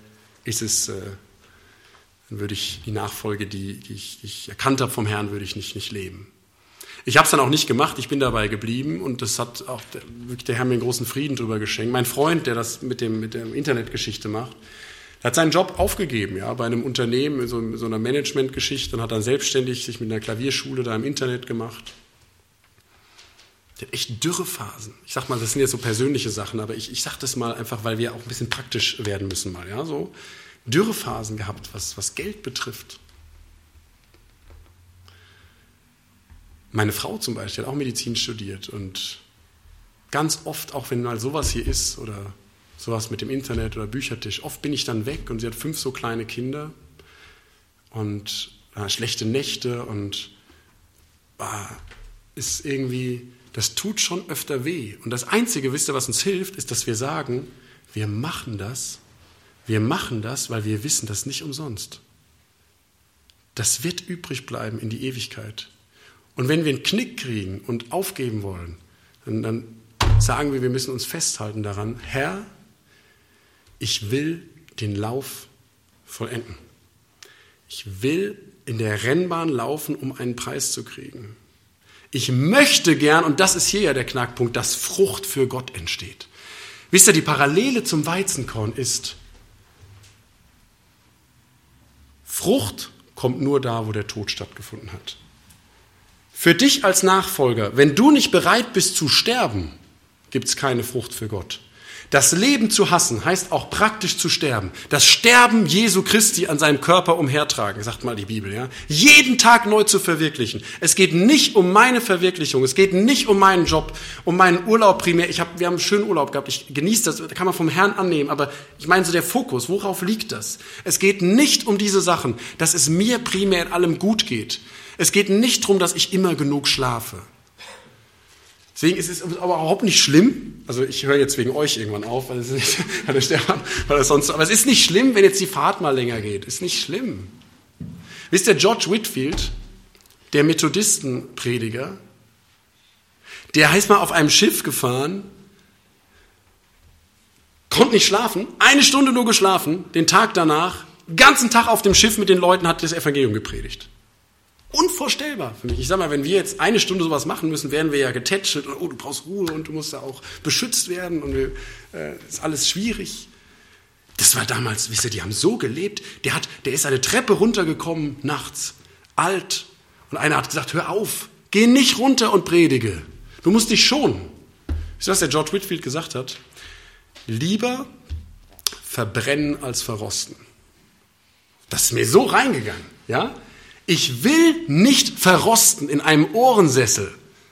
würde ich die Nachfolge, die ich erkannt habe vom Herrn, würde ich nicht leben. Ich habe es dann auch nicht gemacht, ich bin dabei geblieben und das hat auch wirklich der Herr mir einen großen Frieden drüber geschenkt. Mein Freund, der das mit der Internetgeschichte macht, der hat seinen Job aufgegeben, ja, bei einem Unternehmen, in so einer Managementgeschichte und hat dann selbstständig sich mit einer Klavierschule da im Internet gemacht. Der hat echt Dürrephasen. Ich sag mal, das sind jetzt so persönliche Sachen, aber ich sag das mal einfach, weil wir auch ein bisschen praktisch werden müssen mal, ja, so. Dürrephasen gehabt, was Geld betrifft. Meine Frau zum Beispiel hat auch Medizin studiert und ganz oft, auch wenn mal sowas hier ist oder sowas mit dem Internet oder Büchertisch, oft bin ich dann weg und sie hat 5 so kleine Kinder und schlechte Nächte und ist irgendwie, das tut schon öfter weh. Und das Einzige, wisst ihr, was uns hilft, ist, dass wir sagen, wir machen das, weil wir wissen, das ist nicht umsonst. Das wird übrig bleiben in die Ewigkeit. Und wenn wir einen Knick kriegen und aufgeben wollen, dann sagen wir müssen uns festhalten daran, Herr, ich will den Lauf vollenden. Ich will in der Rennbahn laufen, um einen Preis zu kriegen. Ich möchte gern, und das ist hier ja der Knackpunkt, dass Frucht für Gott entsteht. Wisst ihr, die Parallele zum Weizenkorn ist, Frucht kommt nur da, wo der Tod stattgefunden hat. Für dich als Nachfolger, wenn du nicht bereit bist zu sterben, gibt es keine Frucht für Gott. Das Leben zu hassen heißt auch praktisch zu sterben. Das Sterben Jesu Christi an seinem Körper umhertragen, sagt mal die Bibel. Ja? Jeden Tag neu zu verwirklichen. Es geht nicht um meine Verwirklichung, es geht nicht um meinen Job, um meinen Urlaub primär. Wir haben einen schönen Urlaub gehabt, ich genieße das, kann man vom Herrn annehmen, aber ich meine so der Fokus, worauf liegt das? Es geht nicht um diese Sachen, dass es mir primär in allem gut geht. Es geht nicht darum, dass ich immer genug schlafe. Deswegen ist es aber überhaupt nicht schlimm, also ich höre jetzt wegen euch irgendwann auf, weil aber es ist nicht schlimm, wenn jetzt die Fahrt mal länger geht. Ist nicht schlimm. Wisst ihr, George Whitefield, der Methodistenprediger, der ist mal auf einem Schiff gefahren, konnte nicht schlafen, 1 Stunde nur geschlafen, den Tag danach, den ganzen Tag auf dem Schiff mit den Leuten hat das Evangelium gepredigt. Unvorstellbar für mich. Ich sag mal, wenn wir jetzt 1 Stunde sowas machen müssen, wären wir ja getätschelt und du brauchst Ruhe und du musst da auch beschützt werden und ist alles schwierig. Das war damals, wisst ihr, die haben so gelebt, der ist eine Treppe runtergekommen nachts, alt, und einer hat gesagt, hör auf, geh nicht runter und predige, du musst dich schonen. Wisst ihr, was der George Whitefield gesagt hat? Lieber verbrennen als verrosten. Das ist mir so reingegangen, ja? Ich will nicht verrosten in einem Ohrensessel.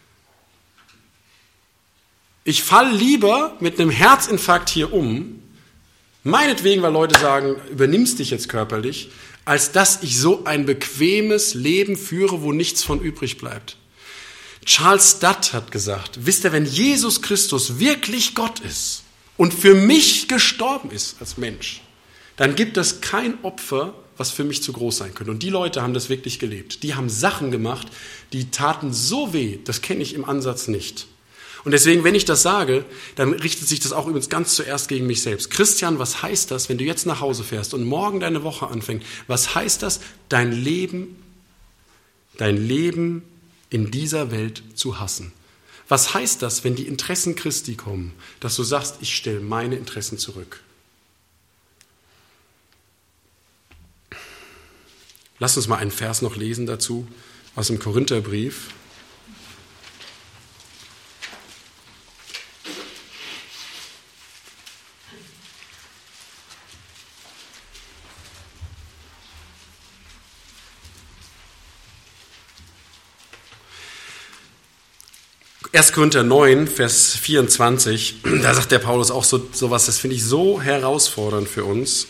Ich falle lieber mit einem Herzinfarkt hier um, meinetwegen, weil Leute sagen, übernimmst dich jetzt körperlich, als dass ich so ein bequemes Leben führe, wo nichts von übrig bleibt. Charles Studd hat gesagt, wisst ihr, wenn Jesus Christus wirklich Gott ist und für mich gestorben ist als Mensch, dann gibt es kein Opfer, was für mich zu groß sein könnte. Und die Leute haben das wirklich gelebt. Die haben Sachen gemacht, die taten so weh, das kenne ich im Ansatz nicht. Und deswegen, wenn ich das sage, dann richtet sich das auch übrigens ganz zuerst gegen mich selbst. Christian, was heißt das, wenn du jetzt nach Hause fährst und morgen deine Woche anfängt? Was heißt das, dein Leben in dieser Welt zu hassen? Was heißt das, wenn die Interessen Christi kommen, dass du sagst, ich stelle meine Interessen zurück? Lass uns mal einen Vers noch lesen dazu aus dem Korintherbrief. 1. Korinther 9, Vers 24, da sagt der Paulus auch sowas, das finde ich so herausfordernd für uns.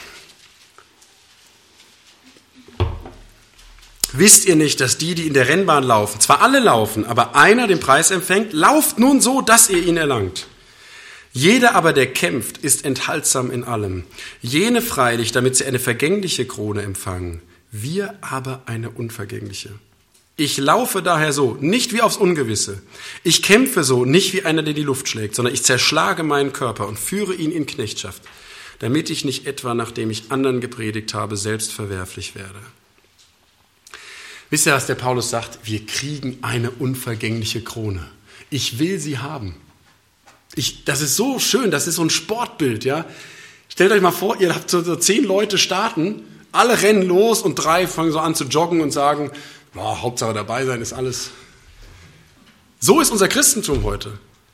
Wisst ihr nicht, dass die in der Rennbahn laufen, zwar alle laufen, aber einer den Preis empfängt, lauft nun so, dass ihr ihn erlangt. Jeder aber, der kämpft, ist enthaltsam in allem. Jene freilich, damit sie eine vergängliche Krone empfangen, wir aber eine unvergängliche. Ich laufe daher so, nicht wie aufs Ungewisse. Ich kämpfe so, nicht wie einer, der die Luft schlägt, sondern ich zerschlage meinen Körper und führe ihn in Knechtschaft, damit ich nicht etwa, nachdem ich anderen gepredigt habe, selbst verwerflich werde. Wisst ihr, was der Paulus sagt? Wir kriegen eine unvergängliche Krone. Ich will sie haben. Das ist so schön, das ist so ein Sportbild. Ja? Stellt euch mal vor, ihr habt so 10 Leute starten, alle rennen los und 3 fangen so an zu joggen und sagen, Hauptsache dabei sein ist alles. So ist unser Christentum heute.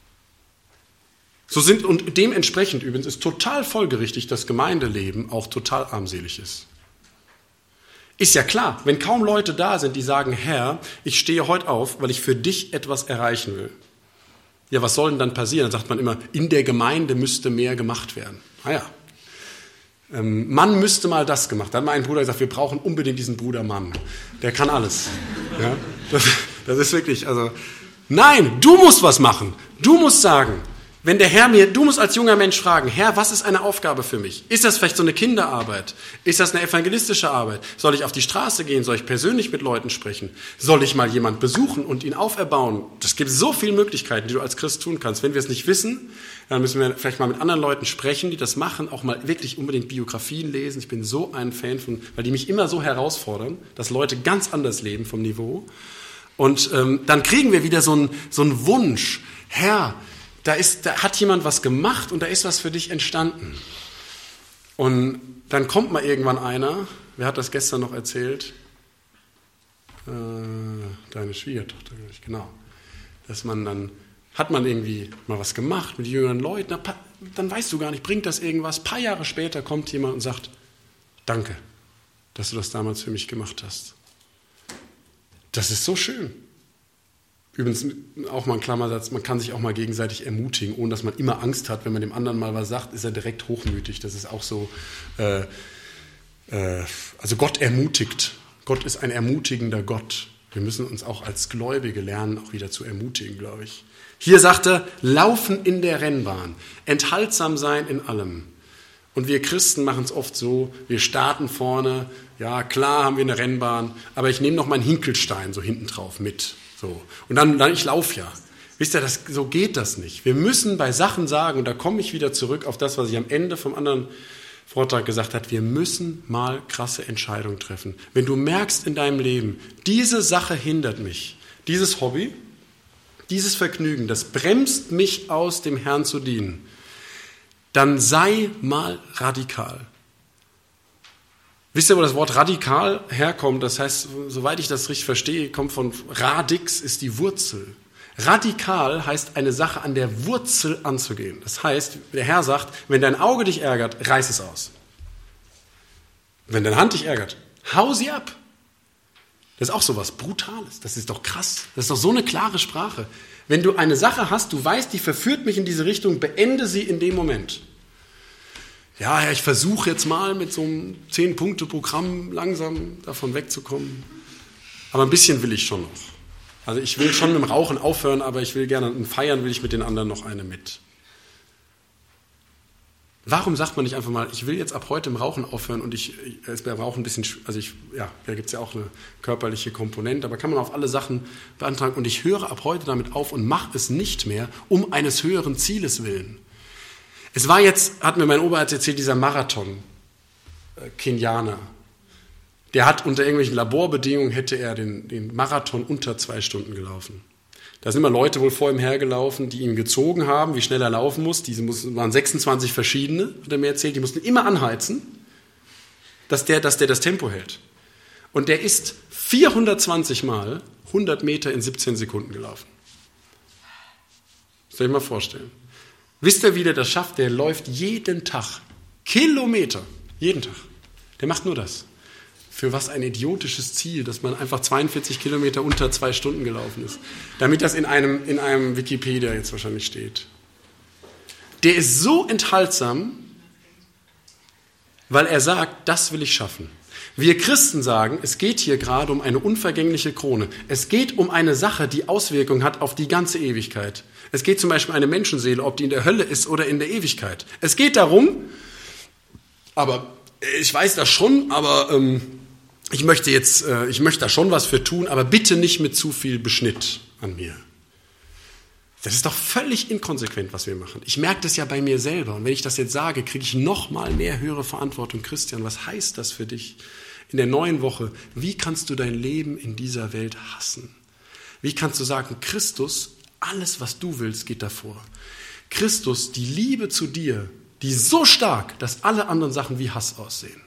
Und dementsprechend übrigens ist total folgerichtig, dass Gemeindeleben auch total armselig ist. Ist ja klar, wenn kaum Leute da sind, die sagen, Herr, ich stehe heute auf, weil ich für dich etwas erreichen will. Ja, was soll denn dann passieren? Dann sagt man immer, in der Gemeinde müsste mehr gemacht werden. Mann müsste mal das gemacht. Da hat mein Bruder gesagt, wir brauchen unbedingt diesen Bruder Mann. Der kann alles. Ja, das ist wirklich, nein, du musst was machen. Du musst sagen, wenn der Herr du musst als junger Mensch fragen, Herr, was ist eine Aufgabe für mich? Ist das vielleicht so eine Kinderarbeit? Ist das eine evangelistische Arbeit? Soll ich auf die Straße gehen? Soll ich persönlich mit Leuten sprechen? Soll ich mal jemanden besuchen und ihn auferbauen? Das gibt so viele Möglichkeiten, die du als Christ tun kannst. Wenn wir es nicht wissen, dann müssen wir vielleicht mal mit anderen Leuten sprechen, die das machen, auch mal wirklich unbedingt Biografien lesen. Ich bin so ein Fan von, weil die mich immer so herausfordern, dass Leute ganz anders leben vom Niveau. Und dann kriegen wir wieder so einen Wunsch, Herr, da hat jemand was gemacht und da ist was für dich entstanden. Und dann kommt mal irgendwann einer, wer hat das gestern noch erzählt? Deine Schwiegertochter, genau. Dass hat man irgendwie mal was gemacht mit jüngeren Leuten, dann weißt du gar nicht, bringt das irgendwas. Ein paar Jahre später kommt jemand und sagt, danke, dass du das damals für mich gemacht hast. Das ist so schön. Übrigens auch mal ein Klammersatz, man kann sich auch mal gegenseitig ermutigen, ohne dass man immer Angst hat, wenn man dem anderen mal was sagt, ist er direkt hochmütig. Das ist auch so, also Gott ermutigt. Gott ist ein ermutigender Gott. Wir müssen uns auch als Gläubige lernen, auch wieder zu ermutigen, glaube ich. Hier sagt er, laufen in der Rennbahn, enthaltsam sein in allem. Und wir Christen machen es oft so, wir starten vorne, ja klar haben wir eine Rennbahn, aber ich nehme noch meinen Hinkelstein so hinten drauf mit. So. Und dann ich laufe ja. Wisst ihr, so geht das nicht. Wir müssen bei Sachen sagen, und da komme ich wieder zurück auf das, was ich am Ende vom anderen Vortrag gesagt habe, wir müssen mal krasse Entscheidungen treffen. Wenn du merkst in deinem Leben, diese Sache hindert mich, dieses Hobby, dieses Vergnügen, das bremst mich aus, dem Herrn zu dienen, dann sei mal radikal. Wisst ihr, wo das Wort radikal herkommt? Das heißt, soweit ich das richtig verstehe, kommt von radix, ist die Wurzel. Radikal heißt, eine Sache an der Wurzel anzugehen. Das heißt, der Herr sagt, wenn dein Auge dich ärgert, reiß es aus. Wenn deine Hand dich ärgert, hau sie ab. Das ist auch so was Brutales. Das ist doch krass. Das ist doch so eine klare Sprache. Wenn du eine Sache hast, du weißt, die verführt mich in diese Richtung, beende sie in dem Moment. Ja, Herr, ich versuche jetzt mal mit so einem 10-Punkte-Programm langsam davon wegzukommen. Aber ein bisschen will ich schon noch. Also ich will schon mit dem Rauchen aufhören, aber ich will gerne, und feiern will ich mit den anderen noch eine mit. Warum sagt man nicht einfach mal, ich will jetzt ab heute im Rauchen aufhören und beim Rauchen ein bisschen, da gibt es ja auch eine körperliche Komponente, aber kann man auf alle Sachen beantragen und ich höre ab heute damit auf und mache es nicht mehr um eines höheren Zieles willen. Es war jetzt, hat mir mein Oberarzt erzählt, dieser Marathon, Kenianer, der hat unter irgendwelchen Laborbedingungen, hätte er den Marathon unter 2 Stunden gelaufen. Da sind immer Leute wohl vor ihm hergelaufen, die ihn gezogen haben, wie schnell er laufen muss. Diese waren 26 verschiedene, hat er mir erzählt. Die mussten immer anheizen, dass der das Tempo hält. Und der ist 420 Mal 100 Meter in 17 Sekunden gelaufen. Soll ich mal vorstellen. Wisst ihr, wie der das schafft? Der läuft jeden Tag Kilometer. Jeden Tag. Der macht nur das. Für was ein idiotisches Ziel, dass man einfach 42 Kilometer unter 2 Stunden gelaufen ist. Damit das in einem Wikipedia jetzt wahrscheinlich steht. Der ist so enthaltsam, weil er sagt, das will ich schaffen. Wir Christen sagen, es geht hier gerade um eine unvergängliche Krone. Es geht um eine Sache, die Auswirkungen hat auf die ganze Ewigkeit. Es geht zum Beispiel um eine Menschenseele, ob die in der Hölle ist oder in der Ewigkeit. Es geht darum, aber ich weiß das schon, aber ich möchte da schon was für tun, aber bitte nicht mit zu viel Beschnitt an mir. Das ist doch völlig inkonsequent, was wir machen. Ich merke das ja bei mir selber. Und wenn ich das jetzt sage, kriege ich noch mal mehr höhere Verantwortung. Christian, was heißt das für dich in der neuen Woche? Wie kannst du dein Leben in dieser Welt hassen? Wie kannst du sagen, Christus, alles, was du willst, geht davor. Christus, die Liebe zu dir, die ist so stark, dass alle anderen Sachen wie Hass aussehen.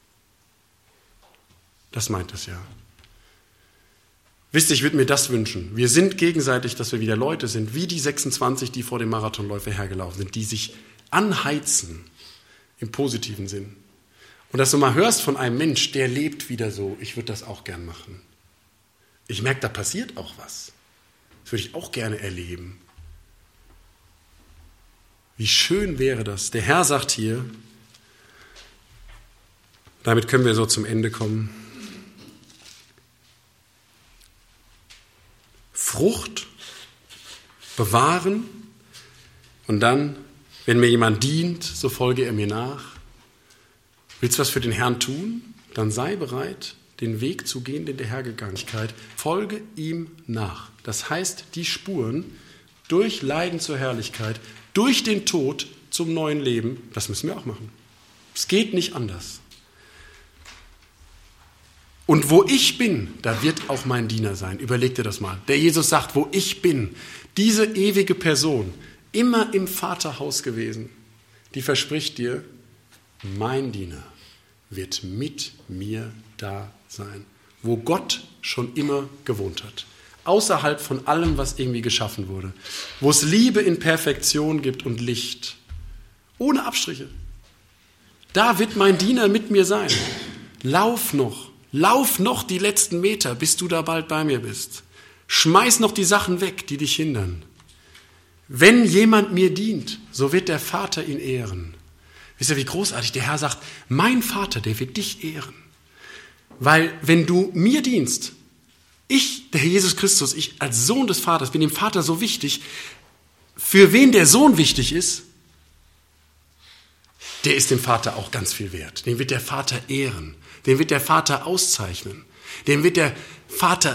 Das meint es ja. Wisst ihr, ich würde mir das wünschen. Wir sind gegenseitig, dass wir wieder Leute sind, wie die 26, die vor dem Marathonläufer hergelaufen sind, die sich anheizen im positiven Sinn. Und dass du mal hörst von einem Mensch, der lebt wieder so, ich würde das auch gern machen. Ich merke, da passiert auch was. Das würde ich auch gerne erleben. Wie schön wäre das. Der Herr sagt hier, damit können wir so zum Ende kommen, Frucht bewahren und dann, wenn mir jemand dient, so folge er mir nach. Willst du was für den Herrn tun? Dann sei bereit, den Weg zu gehen, den der Herr gegangen ist. Folge ihm nach. Das heißt, die Spuren durch Leiden zur Herrlichkeit, durch den Tod zum neuen Leben, das müssen wir auch machen. Es geht nicht anders. Und wo ich bin, da wird auch mein Diener sein. Überleg dir das mal. Der Jesus sagt, wo ich bin, diese ewige Person, immer im Vaterhaus gewesen, die verspricht dir, mein Diener wird mit mir da sein, wo Gott schon immer gewohnt hat. Außerhalb von allem, was irgendwie geschaffen wurde. Wo es Liebe in Perfektion gibt und Licht. Ohne Abstriche. Da wird mein Diener mit mir sein. Lauf noch die letzten Meter, bis du da bald bei mir bist. Schmeiß noch die Sachen weg, die dich hindern. Wenn jemand mir dient, so wird der Vater ihn ehren. Wisst ihr, wie großartig der Herr sagt, mein Vater, der wird dich ehren. Weil wenn du mir dienst, ich, der Jesus Christus, ich als Sohn des Vaters, bin dem Vater so wichtig, für wen der Sohn wichtig ist, der ist dem Vater auch ganz viel wert. Den wird der Vater ehren. Den wird der Vater auszeichnen. Den wird der Vater,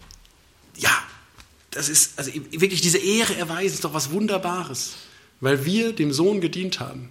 das ist, also wirklich diese Ehre erweisen, ist doch was Wunderbares, weil wir dem Sohn gedient haben.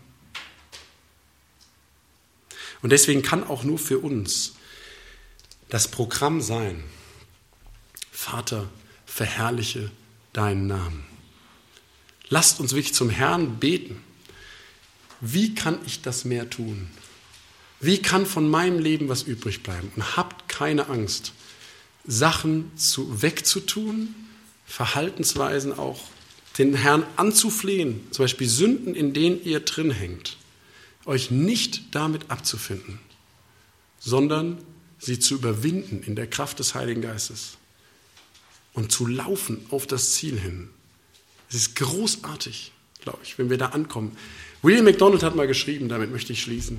Und deswegen kann auch nur für uns das Programm sein, Vater, verherrliche deinen Namen. Lasst uns wirklich zum Herrn beten. Wie kann ich das mehr tun? Wie kann von meinem Leben was übrig bleiben? Und habt keine Angst, Sachen wegzutun, Verhaltensweisen auch, den Herrn anzuflehen, zum Beispiel Sünden, in denen ihr drin hängt, euch nicht damit abzufinden, sondern sie zu überwinden in der Kraft des Heiligen Geistes und zu laufen auf das Ziel hin. Es ist großartig, glaube ich, wenn wir da ankommen. William MacDonald hat mal geschrieben, damit möchte ich schließen.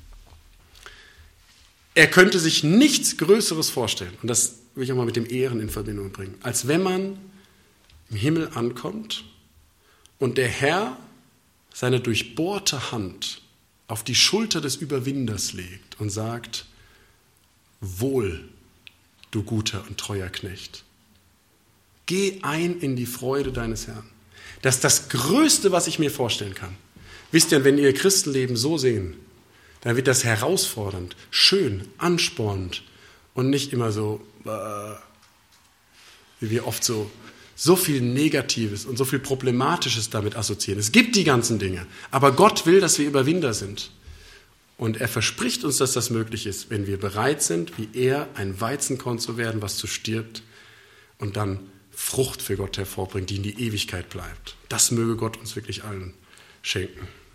Er könnte sich nichts Größeres vorstellen, und das will ich auch mal mit dem Ehren in Verbindung bringen, als wenn man im Himmel ankommt und der Herr seine durchbohrte Hand auf die Schulter des Überwinders legt und sagt, wohl, du guter und treuer Knecht. Geh ein in die Freude deines Herrn. Das ist das Größte, was ich mir vorstellen kann. Wisst ihr, wenn ihr Christenleben so sehen, dann wird das herausfordernd, schön, anspornend und nicht immer so, wie wir oft so viel Negatives und so viel Problematisches damit assoziieren. Es gibt die ganzen Dinge, aber Gott will, dass wir Überwinder sind. Und er verspricht uns, dass das möglich ist, wenn wir bereit sind, wie er, ein Weizenkorn zu werden, was zu stirbt und dann Frucht für Gott hervorbringt, die in die Ewigkeit bleibt. Das möge Gott uns wirklich allen schenken.